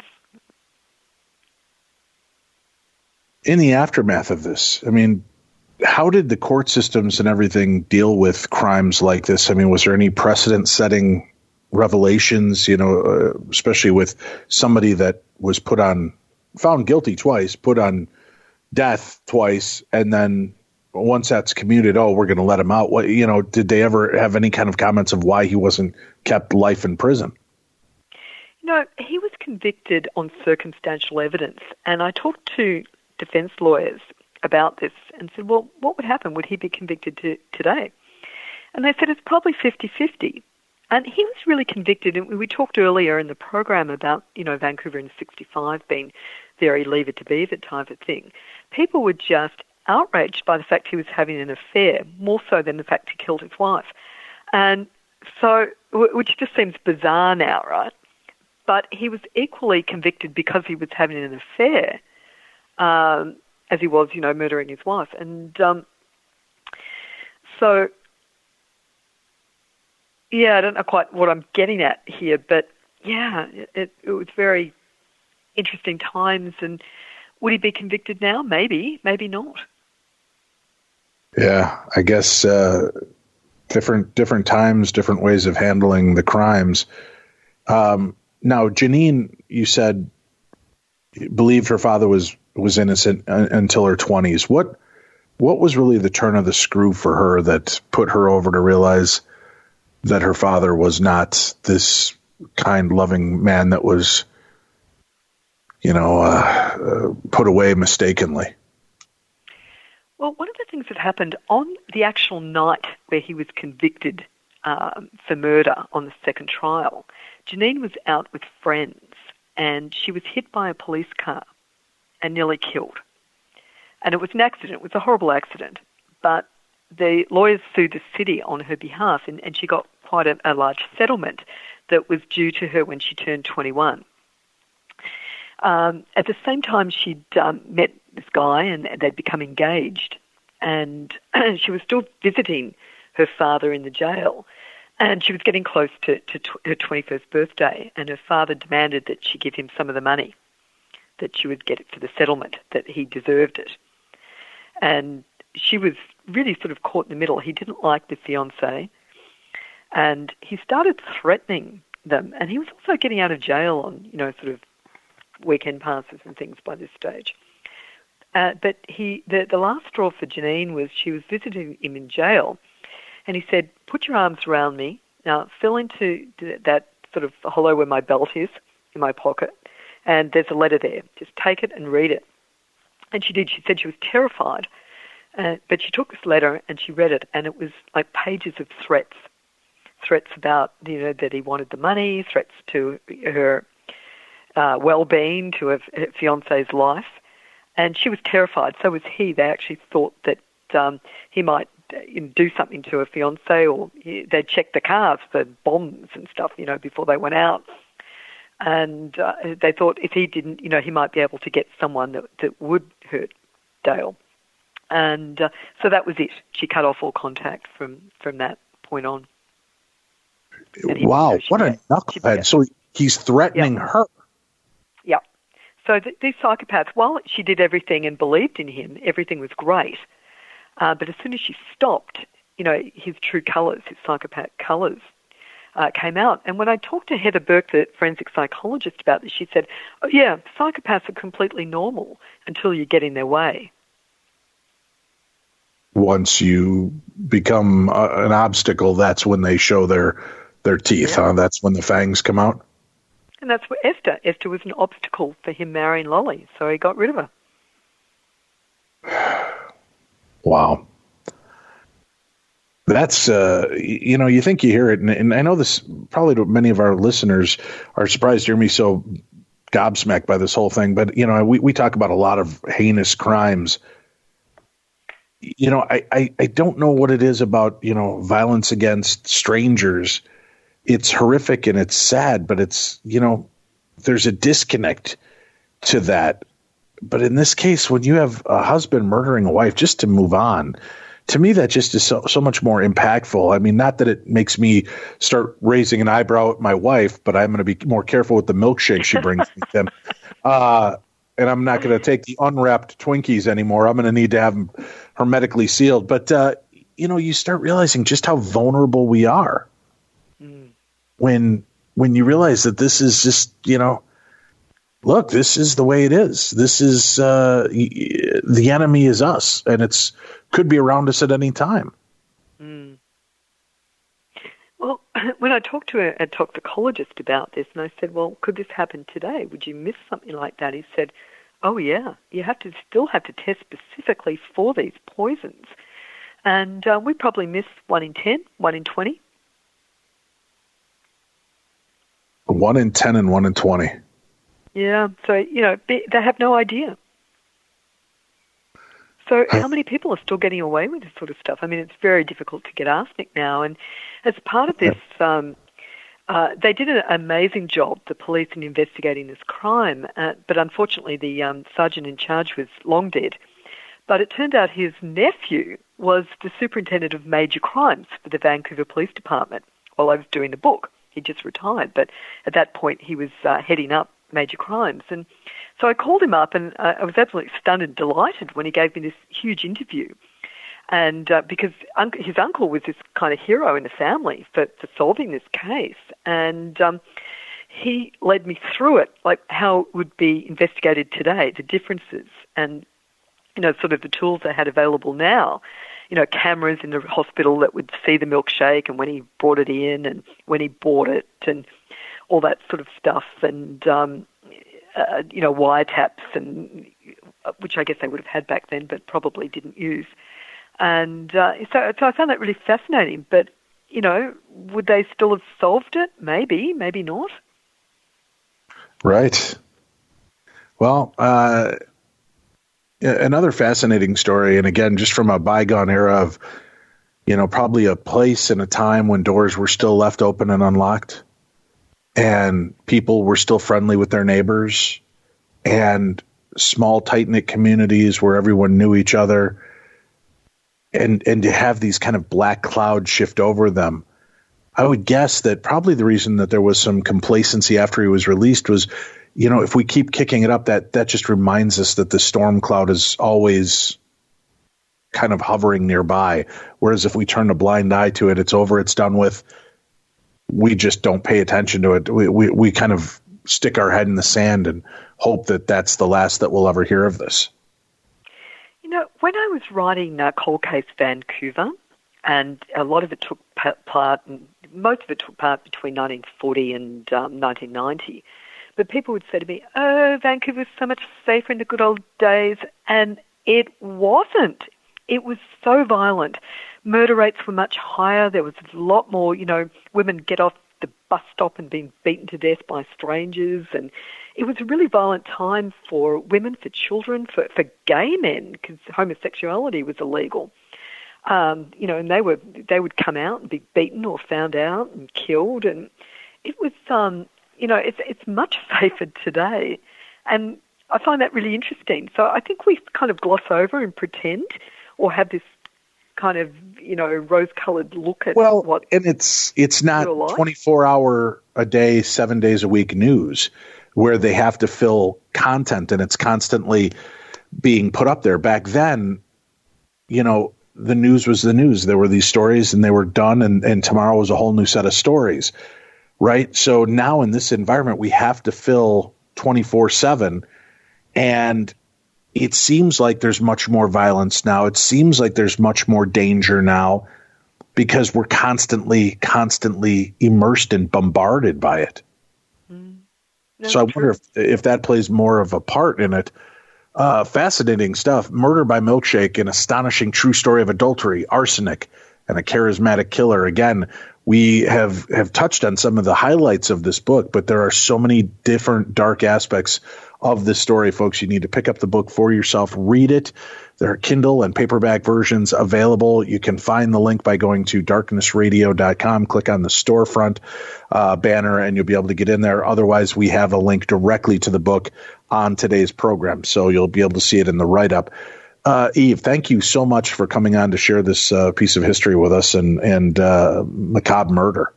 In the aftermath of this, I mean, how did the court systems and everything deal with crimes like this? I mean, was there any precedent-setting revelations, especially with somebody that was found guilty twice, put on death twice, and then once that's commuted, we're going to let him out. What, did they ever have any kind of comments of why he wasn't kept life in prison? He was convicted on circumstantial evidence, and I talked to defense lawyers about this and said, well, what would happen? Would he be convicted today? And they said it's probably 50-50. And he was really convicted, and we talked earlier in the program about, Vancouver in 65 being very Leave It to Beaver type of thing. People were just outraged by the fact he was having an affair, more so than the fact he killed his wife. And so, which just seems bizarre now, right? But he was equally convicted because he was having an affair, as he was, murdering his wife. And so, yeah, I don't know quite what I'm getting at here, but yeah, it was very interesting times. And would he be convicted now? Maybe, maybe not. Yeah, I guess different times, different ways of handling the crimes. Now, Janine, you said, believed her father was innocent until her 20s. What was really the turn of the screw for her that put her over to realize that her father was not this kind, loving man that was, put away mistakenly? Well, one of the things that happened on the actual night where he was convicted for murder on the second trial, Janine was out with friends and she was hit by a police car and nearly killed. And it was an accident. It was a horrible accident. But the lawyers sued the city on her behalf, and she got quite a large settlement that was due to her when she turned 21. At the same time, she'd met this guy, and they'd become engaged. And she was still visiting her father in the jail. And she was getting close to her 21st birthday, and her father demanded that she give him some of the money, that she would get it for the settlement, that he deserved it. And she was really sort of caught in the middle. He didn't like the fiancé, and he started threatening them. And he was also getting out of jail on, sort of weekend passes and things by this stage. But the last straw for Janine was she was visiting him in jail, and he said, "Put your arms around me. Now fill into that sort of hollow where my belt is in my pocket, and there's a letter there. Just take it and read it." And she did. She said she was terrified, but she took this letter and she read it, and it was like pages of threats about that he wanted the money, threats to her well-being, to her fiance's life, and she was terrified. So was he. They actually thought that he might do something to her fiance, or they'd check the cars for bombs and stuff, before they went out. And they thought if he didn't, he might be able to get someone that would hurt Dale. And so that was it. She cut off all contact from that point on. Wow, what a knucklehead. So he's threatening her. Yeah. So these psychopaths, while she did everything and believed in him, everything was great. But as soon as she stopped, his true colours, his psychopath colours, came out. And when I talked to Heather Burke, the forensic psychologist, about this, she said, "Oh yeah, psychopaths are completely normal until you get in their way." Once you become an obstacle, that's when they show their teeth, huh? That's when the fangs come out. And that's what Esther was an obstacle for him marrying Lolly, so he got rid of her. Wow. That's, you think you hear it, and I know this, probably many of our listeners are surprised to hear me so gobsmacked by this whole thing, but, we talk about a lot of heinous crimes. I don't know what it is about, violence against strangers. It's horrific and it's sad, but it's, there's a disconnect to that. But in this case, when you have a husband murdering a wife just to move on, to me, that just is so much more impactful. I mean, not that it makes me start raising an eyebrow at my wife, but I'm going to be more careful with the milkshake she brings me them. And I'm not going to take the unwrapped Twinkies anymore. I'm going to need to have them hermetically sealed. But, you start realizing just how vulnerable we are when you realize that this is just, look, this is the way it is. This is the enemy is us, and it's could be around us at any time. Well, when I talked to a toxicologist about this, and I said, "Well, could this happen today? Would you miss something like that?" He said, "Oh yeah, you still have to test specifically for these poisons, and we probably miss 1 in 10, 1 in 20." 1 in 10 and 1 in 20. Yeah, so, they have no idea. So how many people are still getting away with this sort of stuff? I mean, it's very difficult to get arsenic now. And as part of this, they did an amazing job, the police, in investigating this crime. But unfortunately, the sergeant in charge was long dead. But it turned out his nephew was the superintendent of major crimes for the Vancouver Police Department while I was doing the book. He just retired, but at that point he was heading up major crimes. And so I called him up, and I was absolutely stunned and delighted when he gave me this huge interview. And because his uncle was this kind of hero in the family for solving this case. And he led me through it, like how it would be investigated today, the differences, and, sort of the tools they had available now. Cameras in the hospital that would see the milkshake and when he brought it in and when he bought it and all that sort of stuff, and, wiretaps, and which I guess they would have had back then but probably didn't use. And so I found that really fascinating. But, would they still have solved it? Maybe, maybe not. Right. Well, another fascinating story, and again, just from a bygone era of, probably a place and a time when doors were still left open and unlocked, and people were still friendly with their neighbors, and small, tight-knit communities where everyone knew each other, and to have these kind of black clouds shift over them. I would guess that probably the reason that there was some complacency after he was released was, if we keep kicking it up, that just reminds us that the storm cloud is always kind of hovering nearby. Whereas if we turn a blind eye to it, it's over, it's done with. We just don't pay attention to it. We kind of stick our head in the sand and hope that that's the last that we'll ever hear of this. When I was writing Cold Case Vancouver, and a lot of it took part, most of it took part between 1940 and 1990, but people would say to me, oh, Vancouver was so much safer in the good old days, and it wasn't. It was so violent. Murder rates were much higher. There was a lot more, women get off the bus stop and being beaten to death by strangers, and it was a really violent time for women, for children, for gay men, because homosexuality was illegal. And they would come out and be beaten or found out and killed, and it was, it's much safer today, and I find that really interesting. So I think we kind of gloss over and pretend, or have this kind of rose-colored look at what. And it's not 24-hour a day, 7 days a week news, where they have to fill content and it's constantly being put up there. Back then, the news was the news. There were these stories and they were done, and tomorrow was a whole new set of stories, right? So now in this environment, we have to fill 24/7, and it seems like there's much more violence now. It seems like there's much more danger now because we're constantly immersed and bombarded by it. So I wonder if that plays more of a part in it. Fascinating stuff. Murder by Milkshake, an astonishing true story of adultery, arsenic, and a charismatic killer. Again, we have touched on some of the highlights of this book, but there are so many different dark aspects of this story, folks. You need to pick up the book for yourself, read it. There are Kindle and paperback versions available. You can find the link by going to darknessradio.com, click on the storefront banner, and you'll be able to get in there. Otherwise, we have a link directly to the book on today's program, so you'll be able to see it in the write-up. Eve, thank you so much for coming on to share this piece of history with us and macabre murder.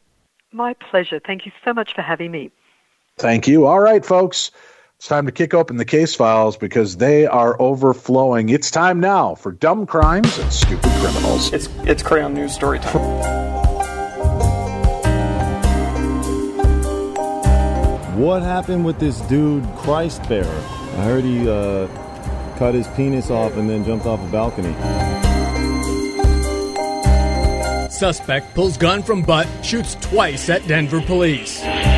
My pleasure. Thank you so much for having me. Thank you. All right, folks. It's time to kick open the case files because they are overflowing. It's time now for Dumb Crimes and Stupid Criminals. It's Crayon News story time. What happened with this dude, Christ Bearer? I heard he cut his penis off and then jumped off a balcony. Suspect pulls gun from butt, shoots twice at Denver police.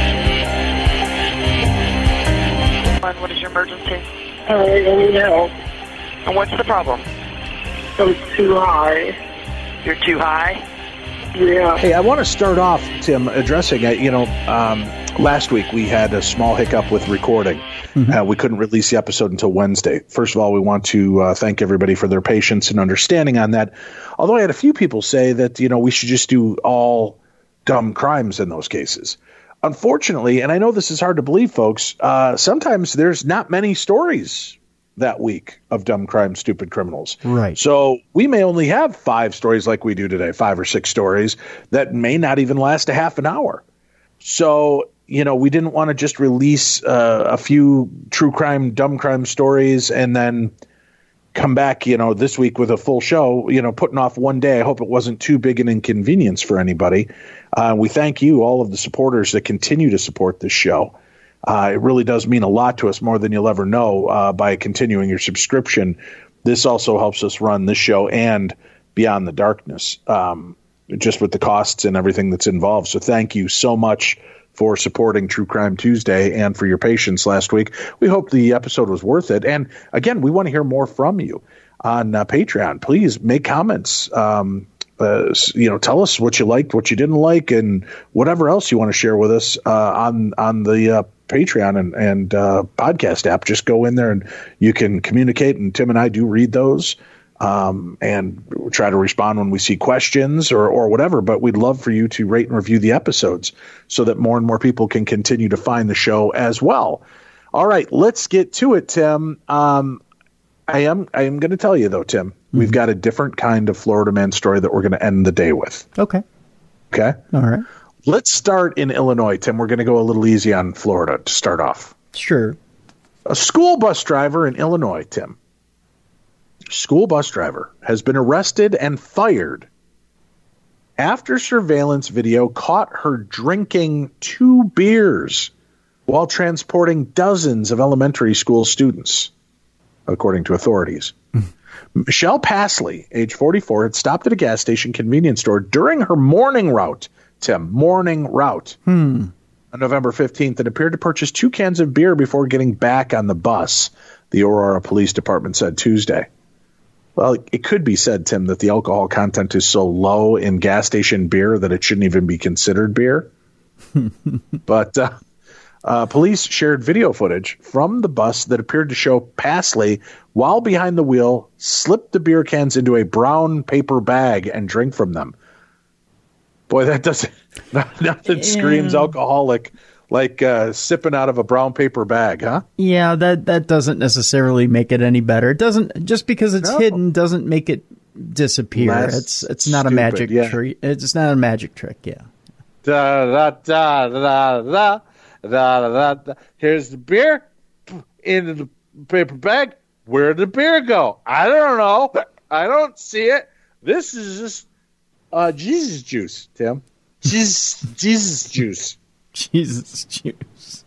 What is your emergency? I need help. And what's the problem? I'm too high. You're too high? Yeah. Hey, I want to start off, Tim, addressing it. Last week we had a small hiccup with recording. Mm-hmm. We couldn't release the episode until Wednesday. First of all, we want to thank everybody for their patience and understanding on that. Although I had a few people say that, we should just do all dumb crimes in those cases. Unfortunately, and I know this is hard to believe, folks, sometimes there's not many stories that week of Dumb Crime, Stupid Criminals. Right. So we may only have 5 stories like we do today, 5 or 6 stories that may not even last a half an hour. So, we didn't want to just release a few true crime, dumb crime stories and then come back, this week with a full show, putting off one day. I hope it wasn't too big an inconvenience for anybody. We thank you, all of the supporters that continue to support this show. It really does mean a lot to us, more than you'll ever know, by continuing your subscription. This also helps us run this show and Beyond the Darkness, just with the costs and everything that's involved. So thank you so much for supporting True Crime Tuesday and for your patience last week. We hope the episode was worth it. And again, we want to hear more from you on Patreon. Please make comments. tell us what you liked, what you didn't like, and whatever else you want to share with us on the Patreon and podcast app. Just go in there and you can communicate, and Tim and I do read those and try to respond when we see questions or whatever. But we'd love for you to rate and review the episodes so that more and more people can continue to find the show as well. All right, let's get to it, Tim. I am going to tell you, though, Tim, we've got a different kind of Florida man story that we're going to end the day with. Okay. Okay? All right. Let's start in Illinois, Tim. We're going to go a little easy on Florida to start off. Sure. A school bus driver in Illinois, Tim. School bus driver has been arrested and fired after surveillance video caught her drinking 2 beers while transporting dozens of elementary school students, according to authorities. Michelle Pasley, age 44, had stopped at a gas station convenience store during her morning route, Tim, on November 15th, and appeared to purchase 2 cans of beer before getting back on the bus, the Aurora Police Department said Tuesday. Well, it could be said, Tim, that the alcohol content is so low in gas station beer that it shouldn't even be considered beer. But police shared video footage from the bus that appeared to show Pasley, while behind the wheel, slip the beer cans into a brown paper bag and drink from them. Boy, that doesn't nothing screams alcoholic like sipping out of a brown paper bag, huh? Yeah, that doesn't necessarily make it any better. It doesn't, just because it's hidden doesn't make it disappear. It's not a magic trick. It's not a magic trick. Yeah. Da da da da da da da. Here's the beer in the paper bag. Where'd the beer go? I don't know. I don't see it. This is just Jesus juice, Tim. Jesus juice. Jesus juice.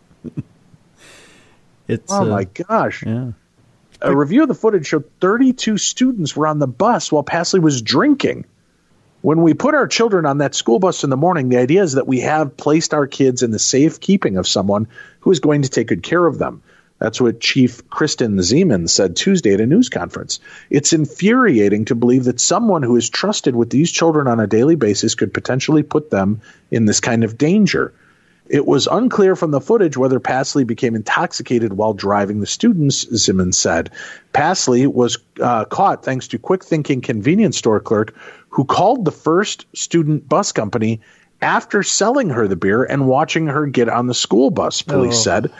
Oh my gosh. Yeah. A review of the footage showed 32 students were on the bus while Pasley was drinking. When we put our children on that school bus in the morning, the idea is that we have placed our kids in the safe keeping of someone who is going to take good care of them. That's what Chief Kristen Zeman said Tuesday at a news conference. It's infuriating to believe that someone who is trusted with these children on a daily basis could potentially put them in this kind of danger. It was unclear from the footage whether Pasley became intoxicated while driving the students, Zeman said. Pasley was caught thanks to quick-thinking convenience store clerk who called the first student bus company after selling her the beer and watching her get on the school bus, police said.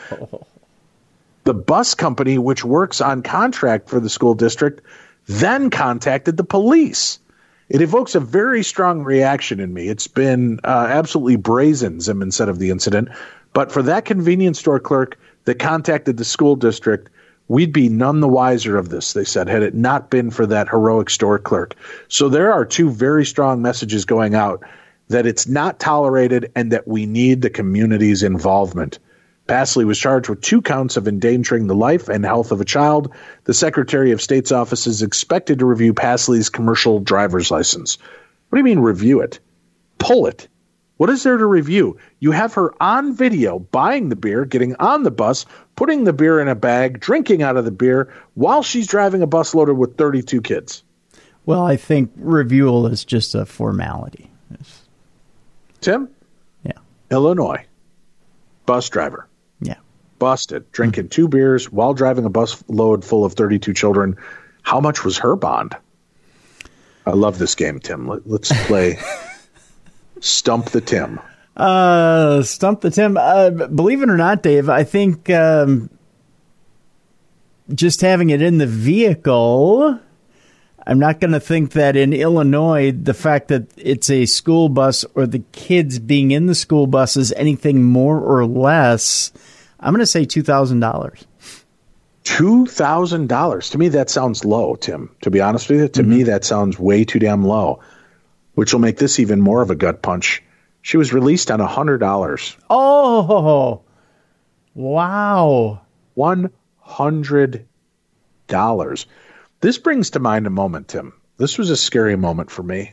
The bus company, which works on contract for the school district, then contacted the police. It evokes a very strong reaction in me. It's been absolutely brazen, Zeman said of the incident. But for that convenience store clerk that contacted the school district, we'd be none the wiser of this, they said, had it not been for that heroic store clerk. So there are 2 very strong messages going out that it's not tolerated and that we need the community's involvement. Pasley was charged with 2 counts of endangering the life and health of a child. The Secretary of State's office is expected to review Pasley's commercial driver's license. What do you mean review it? Pull it. What is there to review? You have her on video buying the beer, getting on the bus, putting the beer in a bag, drinking out of the beer while she's driving a bus loaded with 32 kids. Well, I think review is just a formality. Tim? Yeah. Illinois. Bus driver. Yeah. Busted, drinking 2 beers while driving a bus load full of 32 children. How much was her bond? I love this game, Tim. Let's play Stump the Tim. Stump the Tim. Believe it or not, Dave, I think just having it in the vehicle, I'm not going to think that in Illinois, the fact that it's a school bus or the kids being in the school bus is anything more or less. I'm going to say $2,000. $2,000. To me, that sounds low, Tim. To be honest with you, to me, that sounds way too damn low, which will make this even more of a gut punch. She was released on $100. Oh, wow. $100. This brings to mind a moment, Tim. This was a scary moment for me.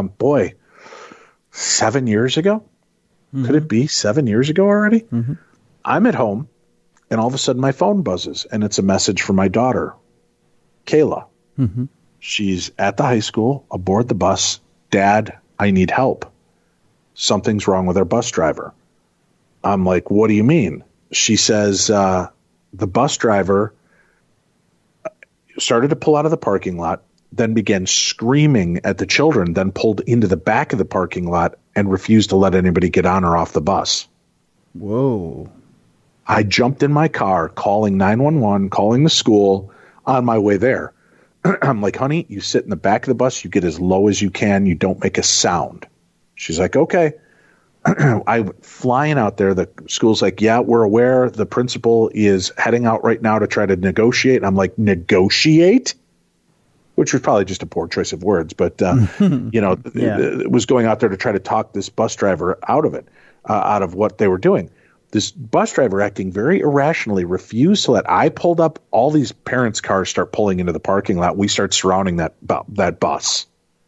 7 years ago? Could it be 7 years ago already? I'm at home, and all of a sudden my phone buzzes, and it's a message from my daughter, Kayla. She's at the high school, aboard the bus, Dad, I need help. Something's wrong with our bus driver. I'm like, what do you mean? She says, the bus driver started to pull out of the parking lot, then began screaming at the children, then pulled into the back of the parking lot and refused to let anybody get on or off the bus. Whoa. I jumped in my car, calling 911, calling the school on my way there. I'm like, honey, you sit in the back of the bus, you get as low as you can, you don't make a sound. She's like, okay. I went flying out there. The school's like, yeah, we're aware. The principal is heading out right now to try to negotiate. I'm like, negotiate? Which was probably just a poor choice of words, but it was going out there to try to talk this bus driver out of it, out of what they were doing. This bus driver, acting very irrationally, refused to let. I pulled up. All these parents' cars start pulling into the parking lot. We start surrounding that bus.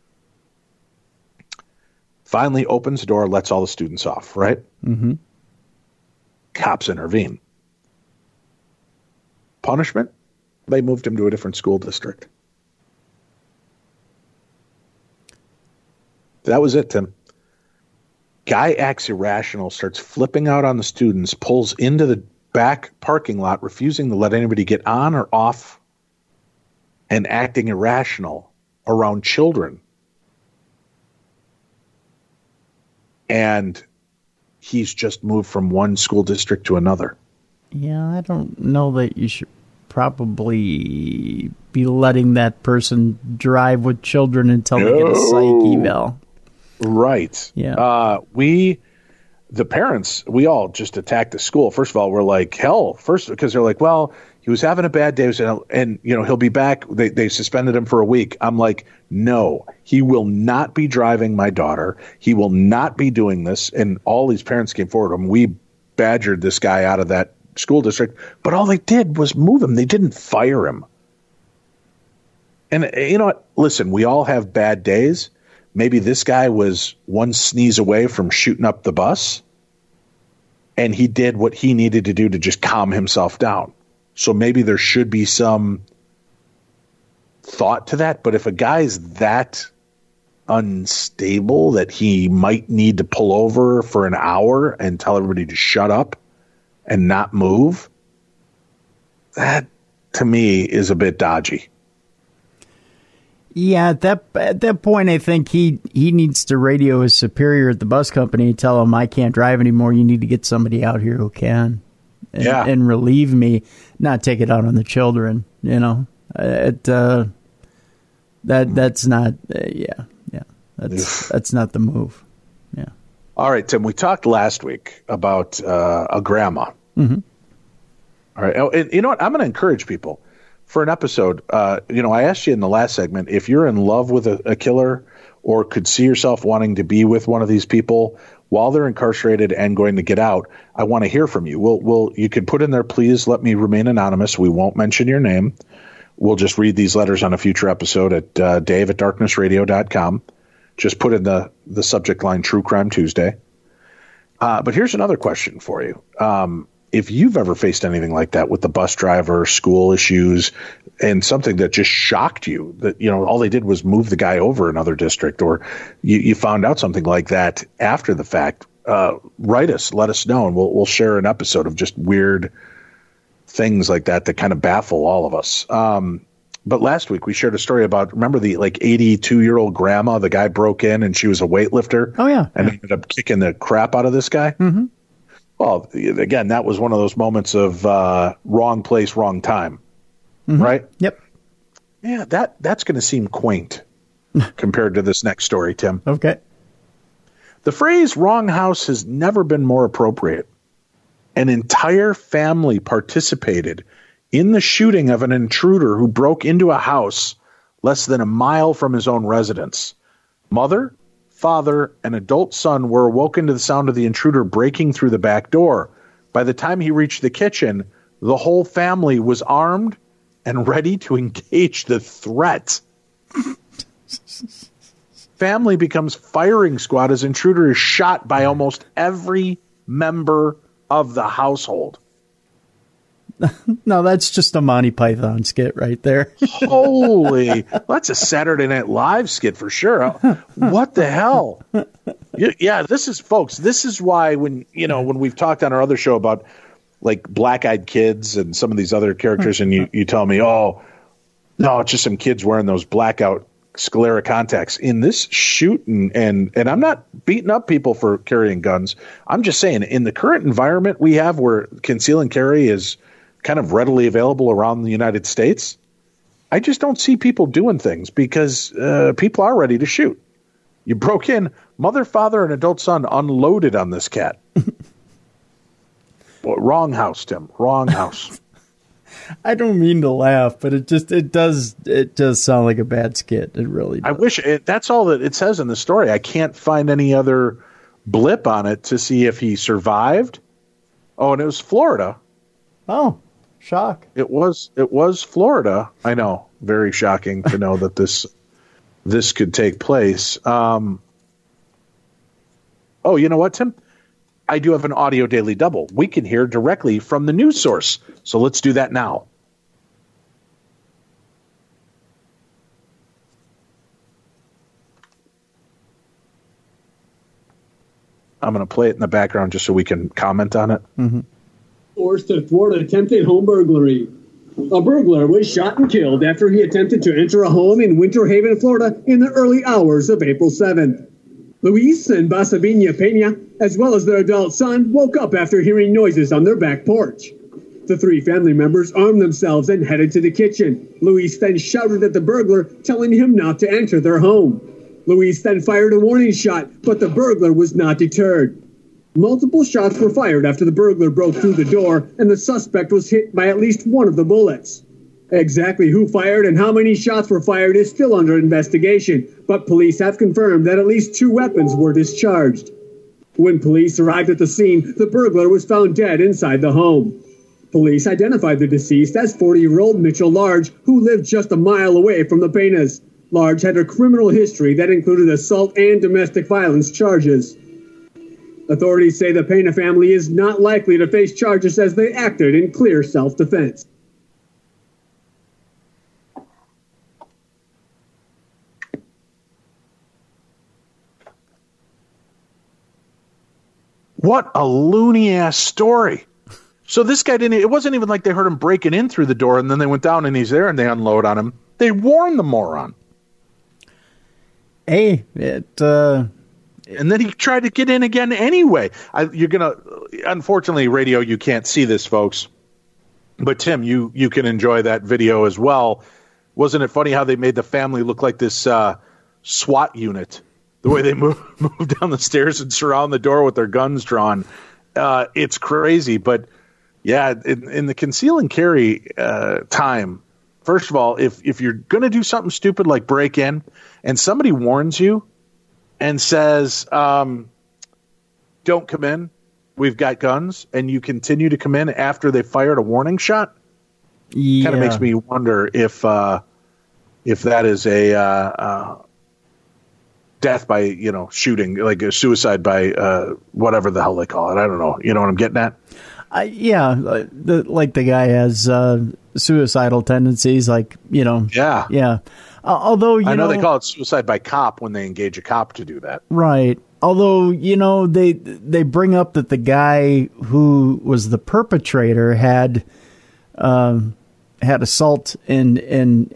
Finally opens the door, lets all the students off, right? Mm-hmm. Cops intervene. Punishment? They moved him to a different school district. That was it, Tim. Guy acts irrational, starts flipping out on the students, pulls into the back parking lot, refusing to let anybody get on or off, and acting irrational around children. And he's just moved from one school district to another. Yeah, I don't know that you should probably be letting that person drive with children until they get a psych eval. Right. Yeah. The parents, we all just attacked the school. First of all, we're like, hell, because they're like, well, he was having a bad day and he'll be back. They suspended him for a week. I'm like, no, he will not be driving my daughter. He will not be doing this. And all these parents came forward and we badgered this guy out of that school district, but all they did was move him. They didn't fire him. And you know what? Listen, we all have bad days. Maybe this guy was one sneeze away from shooting up the bus, and he did what he needed to do to just calm himself down. So maybe there should be some thought to that. But if a guy's that unstable that he might need to pull over for an hour and tell everybody to shut up and not move, that to me is a bit dodgy. Yeah, at that point, I think he needs to radio his superior at the bus company and tell him, I can't drive anymore. You need to get somebody out here who can and relieve me, not take it out on the children. You know, that's not that's not the move. Yeah. All right, Tim. We talked last week about a grandma. Mm-hmm. All right, and you know what? I'm going to encourage people. For an episode, I asked you in the last segment, if you're in love with a killer or could see yourself wanting to be with one of these people while they're incarcerated and going to get out, I want to hear from you. You could put in there, please let me remain anonymous. We won't mention your name. We'll just read these letters on a future episode at dave@darknessradio.com. Just put in the subject line, True Crime Tuesday. But here's another question for you. If you've ever faced anything like that with the bus driver, school issues, and something that just shocked you, that, all they did was move the guy over another district, or you found out something like that after the fact, write us, let us know, and we'll share an episode of just weird things like that kind of baffle all of us. But last week we shared a story about, remember the 82-year-old grandma, the guy broke in and she was a weightlifter. Oh, yeah. And ended up kicking the crap out of this guy. Mm-hmm. Well, again, that was one of those moments of wrong place, wrong time, mm-hmm. right? Yep. Yeah, that's going to seem quaint compared to this next story, Tim. Okay. The phrase wrong house has never been more appropriate. An entire family participated in the shooting of an intruder who broke into a house less than a mile from his own residence. Mother, father, and adult son were awoken to the sound of the intruder breaking through the back door. By the time he reached the kitchen, the whole family was armed and ready to engage the threat. Family becomes firing squad as intruder is shot by almost every member of the household. No, that's just a Monty Python skit right there. Holy, that's a Saturday Night Live skit for sure. What the hell? Yeah, this is, folks, this is why when we've talked on our other show about like Black Eyed Kids and some of these other characters, and you tell me, oh, no, it's just some kids wearing those blackout sclera contacts in this shoot. And I'm not beating up people for carrying guns. I'm just saying, in the current environment we have where conceal and carry is kind of readily available around the United States, I just don't see people doing things because people are ready to shoot. You broke in, mother, father, and adult son unloaded on this cat. Well, wrong house, Tim. Wrong house. I don't mean to laugh, but it does sound like a bad skit. It really does. I wish that's all that it says in the story. I can't find any other blip on it to see if he survived. Oh, and it was Florida. Oh, shock. It was Florida. I know. Very shocking to know that this could take place. Oh, you know what, Tim? I do have an audio daily double. We can hear directly from the news source. So let's do that now. I'm going to play it in the background just so we can comment on it. Mm-hmm. Forced to thwart attempted home burglary. A burglar was shot and killed after he attempted to enter a home in Winter Haven, Florida in the early hours of April 7th. Luis and Basavina Pena, as well as their adult son, woke up after hearing noises on their back porch. The three family members armed themselves and headed to the kitchen. Luis then shouted at the burglar, telling him not to enter their home. Luis then fired a warning shot, but the burglar was not deterred. Multiple shots were fired after the burglar broke through the door, and the suspect was hit by at least one of the bullets. Exactly who fired and how many shots were fired is still under investigation, but police have confirmed that at least 2 weapons were discharged. When police arrived at the scene, the burglar was found dead inside the home. Police identified the deceased as 40-year-old Mitchell Large, who lived just a mile away from the Penas. Large had a criminal history that included assault and domestic violence charges. Authorities say the Pena family is not likely to face charges as they acted in clear self-defense. What a loony-ass story. So this guy it wasn't even like they heard him breaking in through the door and then they went down and he's there and they unload on him. They warned the moron. Hey, and then he tried to get in again anyway. Unfortunately, radio, you can't see this, folks. But Tim, you can enjoy that video as well. Wasn't it funny how they made the family look like this SWAT unit? The way they move down the stairs and surround the door with their guns drawn. It's crazy. But, yeah, in the conceal and carry time, first of all, if you're going to do something stupid like break in and somebody warns you and says, don't come in, we've got guns, and you continue to come in after they fired a warning shot, kind of makes me wonder if that is a death by shooting, like a suicide by whatever the hell they call it. I don't know. You know what I'm getting at? Like the guy has suicidal tendencies, Yeah. Although I know they call it suicide by cop when they engage a cop to do that. Right. Although they bring up that the guy who was the perpetrator had assault and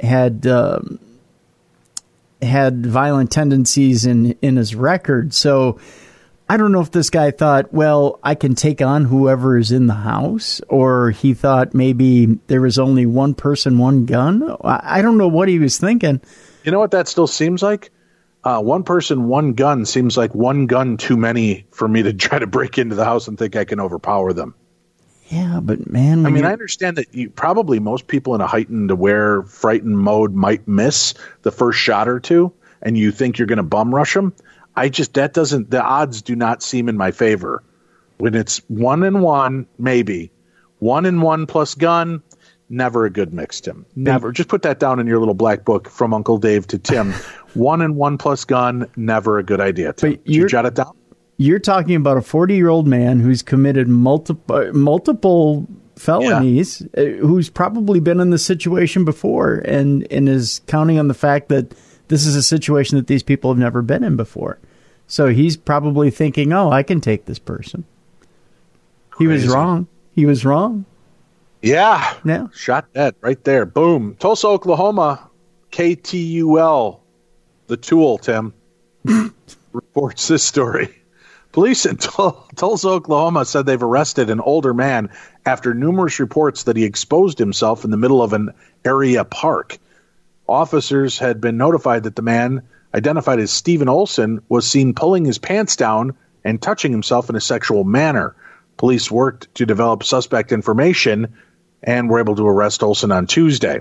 had violent tendencies in his record. So I don't know if this guy thought, well, I can take on whoever is in the house, or he thought maybe there was only one person, one gun. I don't know what he was thinking. You know what that still seems like? One person, one gun seems like one gun too many for me to try to break into the house and think I can overpower them. Yeah, but man, I understand that probably most people in a heightened aware, frightened mode might miss the first shot or two, and you think you're going to bum rush them. The odds do not seem in my favor. When it's 1-1, maybe 1-1 plus gun, never a good mix, Tim. Never. Just put that down in your little black book from Uncle Dave to Tim. 1-1 plus gun, never a good idea, Tim. Did you jot it down? You're talking about a 40-year-old man who's committed multiple felonies, who's probably been in this situation before and is counting on the fact that this is a situation that these people have never been in before. So he's probably thinking, oh, I can take this person. He was wrong. He was wrong. Yeah. Yeah. Shot dead right there. Boom. Tulsa, Oklahoma. KTUL. The Tool, Tim, reports this story. Police in Tulsa, Oklahoma said they've arrested an older man after numerous reports that he exposed himself in the middle of an area park. Officers had been notified that the man, identified as Stephen Olson, was seen pulling his pants down and touching himself in a sexual manner. Police worked to develop suspect information and were able to arrest Olson on Tuesday.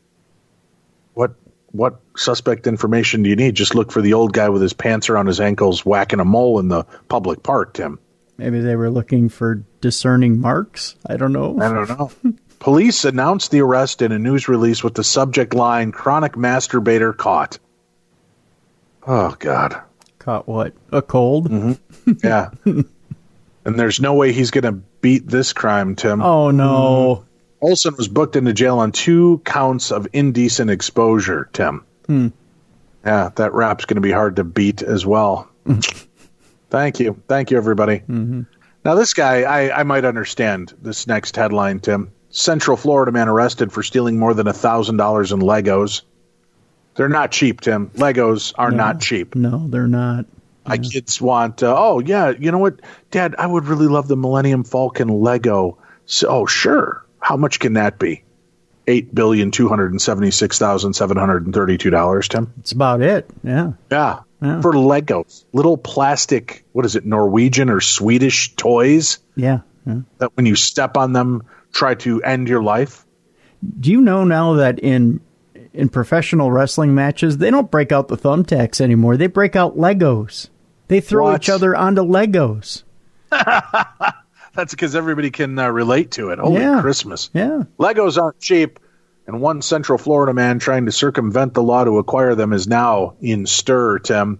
What suspect information do you need? Just look for the old guy with his pants around his ankles whacking a mole in the public park, Tim. Maybe they were looking for discerning marks. I don't know. Police announced the arrest in a news release with the subject line, "Chronic masturbator caught." Oh, God. Caught what? A cold? Mm-hmm. Yeah. And there's no way he's going to beat this crime, Tim. Oh, no. Olson was booked into jail on 2 counts of indecent exposure, Tim. Yeah, that rap's going to be hard to beat as well. Thank you. Thank you, everybody. Mm-hmm. Now, this guy, I might understand this next headline, Tim. Central Florida man arrested for stealing more than $1,000 in Legos. They're not cheap, Tim. Legos are not cheap. No, they're not. My kids want, you know what, Dad, I would really love the Millennium Falcon Lego. So, sure. How much can that be? $8,276,732, Tim. That's about it. Yeah. Yeah. For Legos. Little plastic, Norwegian or Swedish toys? Yeah. That when you step on them, try to end your life? Do you know now that in professional wrestling matches, they don't break out the thumbtacks anymore. They break out Legos. They throw each other onto Legos. That's because everybody can relate to it. Holy Christmas. Yeah. Legos aren't cheap, and one Central Florida man trying to circumvent the law to acquire them is now in stir, Tim.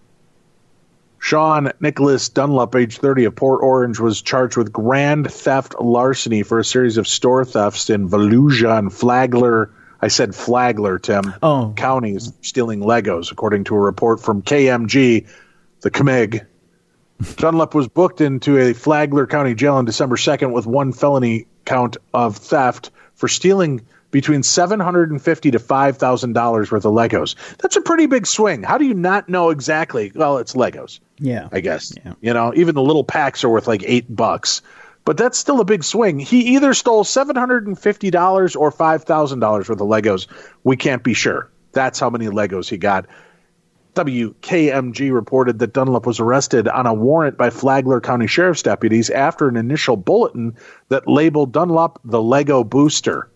Sean Nicholas Dunlop, age 30, of Port Orange, was charged with grand theft larceny for a series of store thefts in Volusia and Flagler. I said Flagler, Tim. Counties stealing Legos, according to a report from KMG, the CMIG. Dunlop was booked into a Flagler County jail on December 2nd with 1 felony count of theft for stealing between $750 to $5,000 worth of Legos. That's a pretty big swing. How do you not know exactly? Well, it's Legos. Yeah. I guess. Yeah. Even the little packs are worth like $8. But that's still a big swing. He either stole $750 or $5,000 worth of Legos. We can't be sure. That's how many Legos he got. WKMG reported that Dunlop was arrested on a warrant by Flagler County Sheriff's deputies after an initial bulletin that labeled Dunlop the Lego Booster.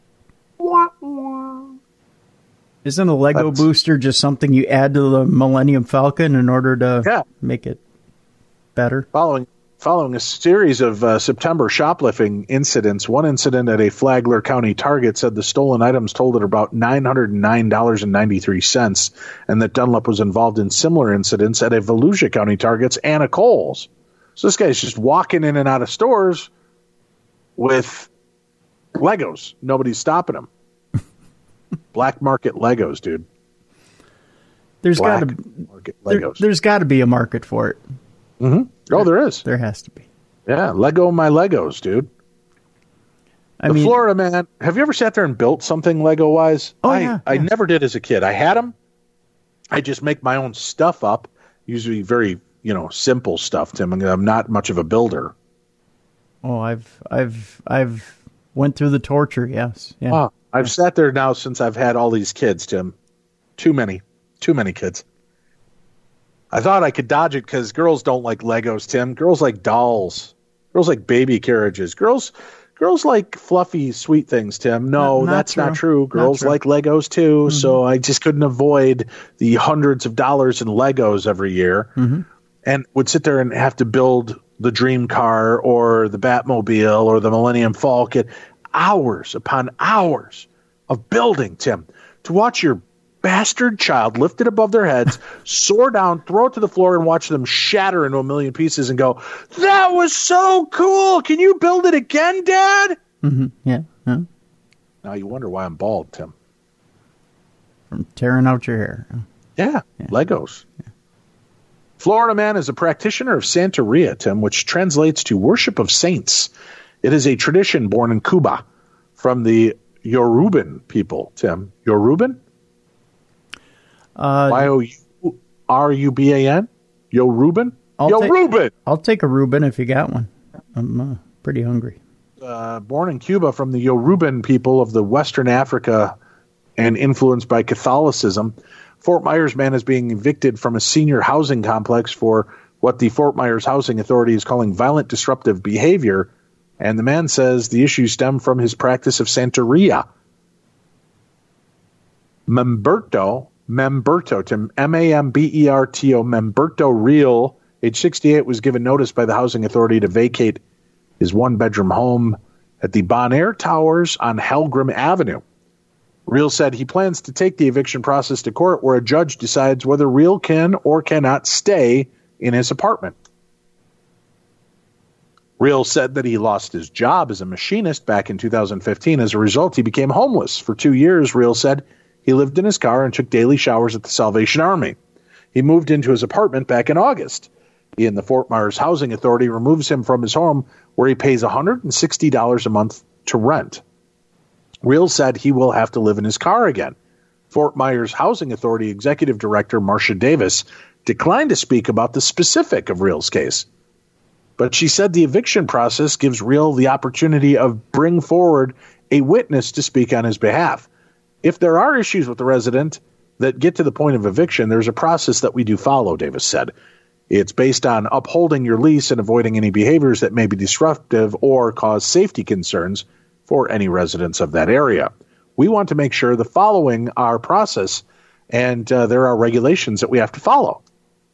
Isn't a Lego booster just something you add to the Millennium Falcon in order to make it better? Following a series of September shoplifting incidents, one incident at a Flagler County Target said the stolen items totaled at about $909.93, and that Dunlop was involved in similar incidents at a Volusia County Target's Anna Coles. So this guy's just walking in and out of stores with Legos. Nobody's stopping him. Black market Legos, dude. There's got to be a market for it. Mm-hmm. Oh, there is. There has to be. Yeah, Lego my Legos, dude. I mean, Florida man, have you ever sat there and built something Lego-wise? I never did as a kid. I had them. I just make my own stuff up, usually very, simple stuff, Tim. I'm not much of a builder. Oh, I've went through the torture, yes. Yeah. Oh, I've sat there now since I've had all these kids, Tim. Too many kids. I thought I could dodge it because girls don't like Legos, Tim. Girls like dolls. Girls like baby carriages. Girls like fluffy, sweet things, Tim. No, that's not true. Girls like Legos, too. Mm-hmm. So I just couldn't avoid the hundreds of dollars in Legos every year. Mm-hmm. And would sit there and have to build the dream car or the Batmobile or the Millennium Falcon. Hours upon hours of building, Tim. To watch your bastard child lift it above their heads, soar down, throw it to the floor, and watch them shatter into a million pieces and go, "That was so cool! Can you build it again, Dad?" Mm-hmm. Yeah. Huh? Now you wonder why I'm bald, Tim. From tearing out your hair. Yeah. Legos. Yeah. Florida man is a practitioner of Santeria, Tim, which translates to worship of saints. It is a tradition born in Cuba from the Yoruban people, Tim. Yoruban? Yoruban? Yoruban? Yoruban! I'll take a Reuben if you got one. I'm pretty hungry. Born in Cuba from the Yoruban people of the Western Africa and influenced by Catholicism, Fort Myers man is being evicted from a senior housing complex for what the Fort Myers Housing Authority is calling violent disruptive behavior, and the man says the issue stemmed from his practice of Santeria. Memberto, Tim, Mamberto, Memberto Real, age 68, was given notice by the housing authority to vacate his one-bedroom home at the Bonaire Towers on Helgrim Avenue. Real said he plans to take the eviction process to court where a judge decides whether Real can or cannot stay in his apartment. Real said that he lost his job as a machinist back in 2015. As a result, he became homeless. For 2 years, Real said he lived in his car and took daily showers at the Salvation Army. He moved into his apartment back in August. He and the Fort Myers Housing Authority removes him from his home where he pays $160 a month to rent. Real said he will have to live in his car again. Fort Myers Housing Authority Executive Director Marcia Davis declined to speak about the specific of Real's case. But she said the eviction process gives Real the opportunity of bring forward a witness to speak on his behalf. If there are issues with the resident that get to the point of eviction, there's a process that we do follow, Davis said. It's based on upholding your lease and avoiding any behaviors that may be disruptive or cause safety concerns for any residents of that area. We want to make sure the following our process, and there are regulations that we have to follow.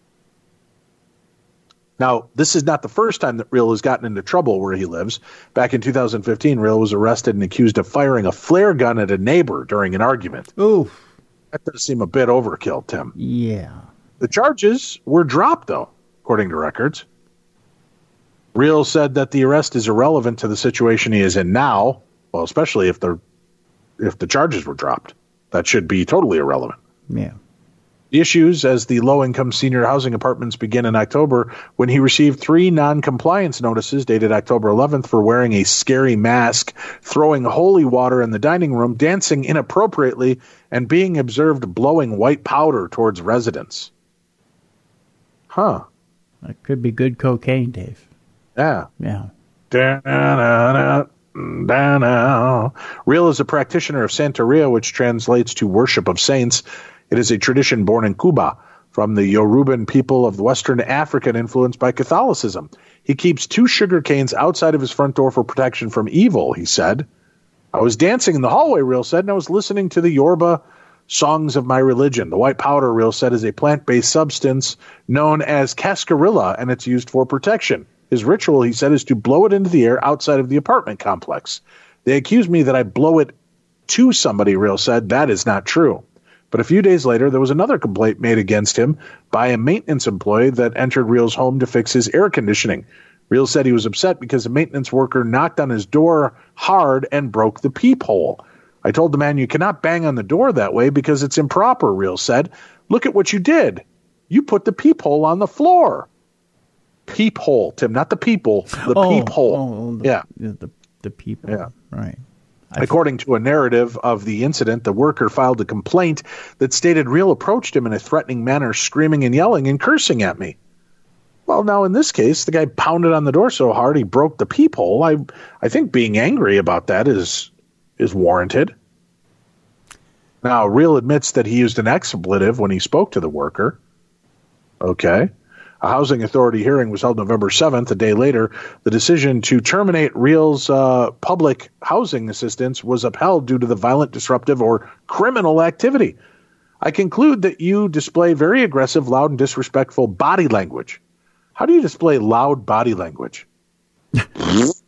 Now, this is not the first time that Real has gotten into trouble where he lives. Back in 2015, Real was arrested and accused of firing a flare gun at a neighbor during an argument. Ooh. That does seem a bit overkill, Tim. Yeah. The charges were dropped, though, according to records. Real said that the arrest is irrelevant to the situation he is in now, well, especially if the charges were dropped. That should be totally irrelevant. Yeah. The issues as the low-income senior housing apartments begin in October when he received 3 non-compliance notices dated October 11th for wearing a scary mask, throwing holy water in the dining room, dancing inappropriately, and being observed blowing white powder towards residents. Huh. That could be good cocaine, Dave. Yeah. Yeah. Real is a practitioner of Santeria, which translates to worship of saints. It is a tradition born in Cuba from the Yoruban people of Western Africa influenced by Catholicism. He keeps 2 sugar canes outside of his front door for protection from evil, he said. I was dancing in the hallway, Real said, and I was listening to the Yoruba songs of my religion. The white powder, Real said, is a plant-based substance known as cascarilla, and it's used for protection. His ritual, he said, is to blow it into the air outside of the apartment complex. They accuse me that I blow it to somebody, Real said. That is not true. But a few days later, there was another complaint made against him by a maintenance employee that entered Real's home to fix his air conditioning. Real said he was upset because a maintenance worker knocked on his door hard and broke the peephole. I told the man, you cannot bang on the door that way because it's improper, Real said. Look at what you did. You put the peephole on the floor. Peephole, Tim, not the people, the peephole. Yeah. The people. Yeah. Right. According to a narrative of the incident, the worker filed a complaint that stated Real approached him in a threatening manner, screaming and yelling and cursing at me. Well, now in this case, the guy pounded on the door so hard he broke the peephole. I think being angry about that is warranted. Now, Real admits that he used an expletive when he spoke to the worker. Okay. A housing authority hearing was held November 7th. A day later, the decision to terminate Real's public housing assistance was upheld due to the violent, disruptive, or criminal activity. I conclude that you display very aggressive, loud, and disrespectful body language. How do you display loud body language? That's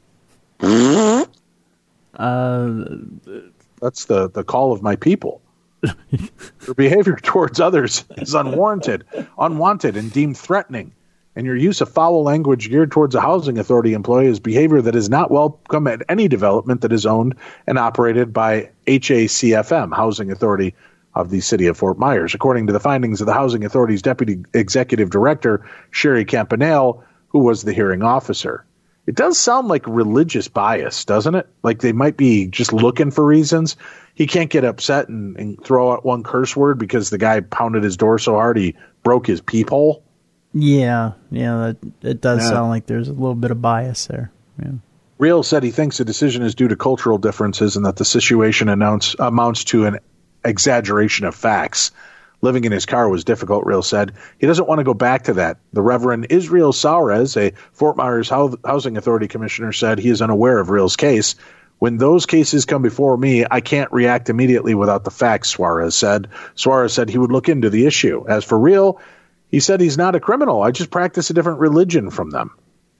the call of my people. Your behavior towards others is unwanted, and deemed threatening. And your use of foul language geared towards a housing authority employee is behavior that is not welcome at any development that is owned and operated by HACFM, Housing Authority of the City of Fort Myers. According to the findings of the Housing Authority's Deputy Executive Director, Sherry Campanale, who was the hearing officer. It does sound like religious bias, doesn't it? Like they might be just looking for reasons. He can't get upset and throw out one curse word because the guy pounded his door so hard he broke his peephole. Yeah, it does sound like there's a little bit of bias there. Yeah. Real said he thinks the decision is due to cultural differences and that the situation amounts to an exaggeration of facts. Living in his car was difficult, Real said. He doesn't want to go back to that. The Reverend Israel Suarez, a Fort Myers Housing Authority commissioner, said he is unaware of Real's case. When those cases come before me, I can't react immediately without the facts, Suarez said. Suarez said he would look into the issue. As for Real, he said he's not a criminal. I just practice a different religion from them.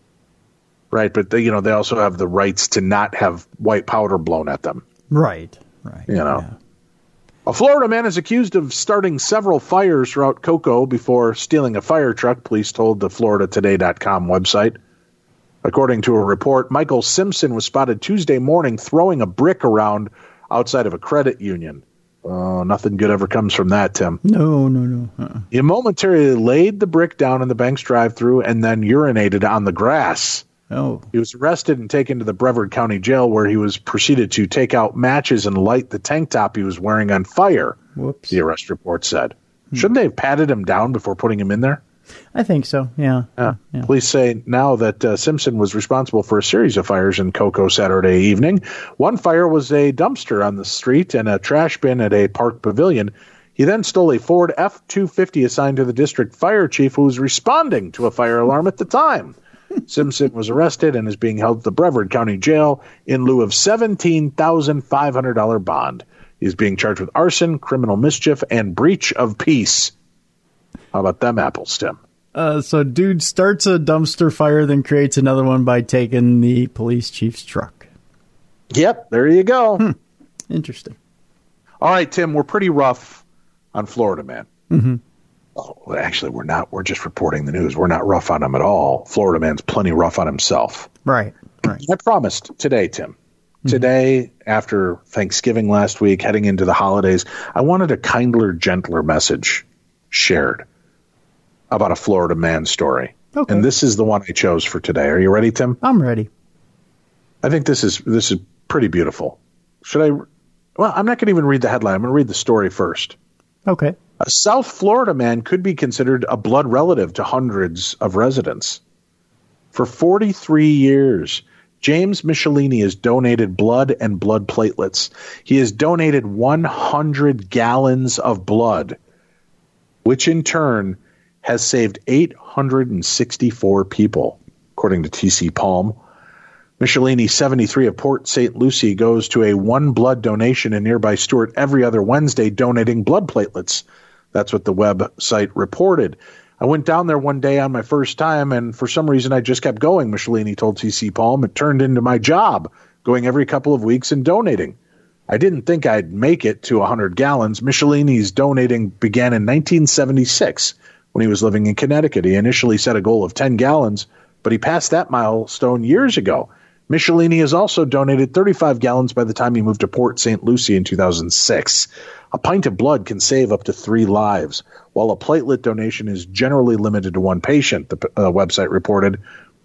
Right, but they also have the rights to not have white powder blown at them. Right. Yeah. A Florida man is accused of starting several fires throughout Cocoa before stealing a fire truck, police told the FloridaToday.com website. According to a report, Michael Simpson was spotted Tuesday morning throwing a brick around outside of a credit union. Oh, nothing good ever comes from that, Tim. No. He momentarily laid the brick down in the bank's drive-thru and then urinated on the grass. Oh. He was arrested and taken to the Brevard County Jail, where he was proceeded to take out matches and light the tank top he was wearing on fire. Whoops. The arrest report said. Shouldn't they have patted him down before putting him in there? I think so, yeah. Police say now that Simpson was responsible for a series of fires in Cocoa Saturday evening. One fire was a dumpster on the street and a trash bin at a park pavilion. He then stole a Ford F-250 assigned to the district fire chief, who was responding to a fire alarm at the time. Simpson was arrested and is being held at the Brevard County Jail in lieu of $17,500 bond. He's being charged with arson, criminal mischief, and breach of peace. How about them apples, Tim? So dude starts a dumpster fire, then creates another one by taking the police chief's truck. Yep, there you go. Interesting. All right, Tim, we're pretty rough on Florida, man. Mm-hmm. Oh, actually, we're not. We're just reporting the news. We're not rough on him at all. Florida man's plenty rough on himself. Right. I promised today, Tim. Today, after Thanksgiving last week, heading into the holidays, I wanted a kinder, gentler message shared about a Florida man story. Okay. And this is the one I chose for today. Are you ready, Tim? I'm ready. I think this is pretty beautiful. Should I? Well, I'm not going to even read the headline. I'm going to read the story first. Okay. A South Florida man could be considered a blood relative to hundreds of residents. For 43 years, James Michelini has donated blood and blood platelets. He has donated 100 gallons of blood, which in turn has saved 864 people, according to T.C. Palm. Michelini, 73, of Port St. Lucie, goes to a one blood donation in nearby Stuart every other Wednesday, donating blood platelets. That's what the website reported. I went down there one day on my first time, and for some reason I just kept going, Michelini told T.C. Palm. It turned into my job, going every couple of weeks and donating. I didn't think I'd make it to 100 gallons. Michelini's donating began in 1976 when he was living in Connecticut. He initially set a goal of 10 gallons, but he passed that milestone years ago. Michelini has also donated 35 gallons by the time he moved to Port St. Lucie in 2006. A pint of blood can save up to 3 lives, while a platelet donation is generally limited to one patient, the website reported.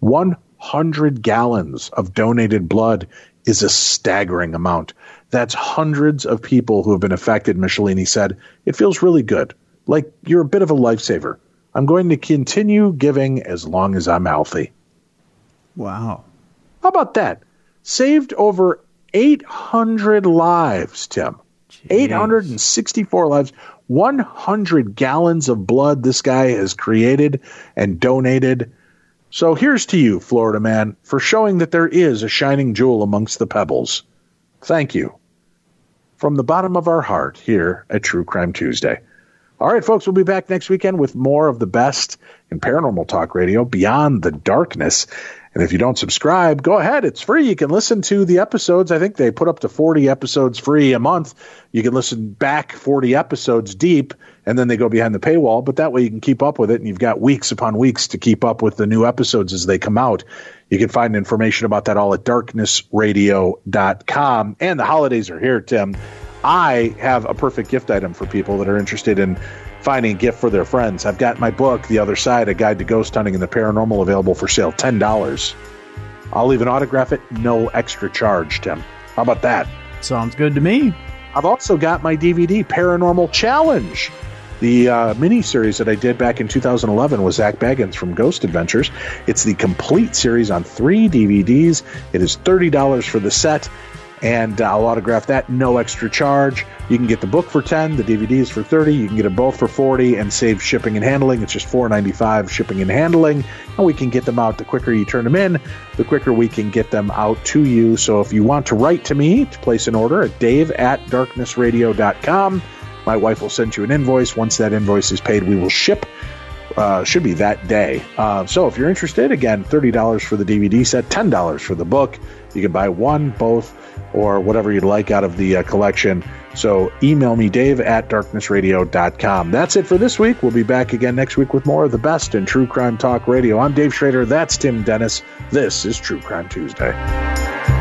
100 gallons of donated blood is a staggering amount. That's hundreds of people who have been affected, Michelini said. It feels really good, like you're a bit of a lifesaver. I'm going to continue giving as long as I'm healthy. Wow. How about that? Saved over 800 lives, Tim. Jeez. 864 lives. 100 gallons of blood this guy has created and donated. So here's to you, Florida man, for showing that there is a shining jewel amongst the pebbles. Thank you. From the bottom of our heart here at True Crime Tuesday. All right, folks, we'll be back next weekend with more of the best in paranormal talk radio, Beyond the Darkness. And if you don't subscribe, go ahead. It's free. You can listen to the episodes. I think they put up to 40 episodes free a month. You can listen back 40 episodes deep, and then they go behind the paywall. But that way you can keep up with it, and you've got weeks upon weeks to keep up with the new episodes as they come out. You can find information about that all at darknessradio.com. And the holidays are here, Tim. I have a perfect gift item for people that are interested in finding a gift for their friends. I've got my book, The Other Side, A Guide to Ghost Hunting and the Paranormal, available for sale, $10. I'll even autograph it, no extra charge, Tim. How about that? Sounds good to me. I've also got my DVD, Paranormal Challenge. The mini-series that I did back in 2011 with Zach Baggins from Ghost Adventures. It's the complete series on 3 DVDs. It is $30 for the set, and I'll autograph that, no extra charge. You can get the book for $10, the DVDs for $30. You can get them both for $40 and save shipping and handling. It's just $4.95 shipping and handling, and we can get them out. The quicker you turn them in, the quicker we can get them out to you. So if you want to write to me to place an order at dave@darknessradio.com, my wife will send you an invoice. Once that invoice is paid, we will ship. Should be that day. So if you're interested, again, $30 for the DVD set, $10 for the book. You can buy one, both, or whatever you'd like out of the collection. So email me, dave@darknessradio.com. That's it for this week. We'll be back again next week with more of the best in True Crime Talk Radio. I'm Dave Schrader. That's Tim Dennis. This is True Crime Tuesday.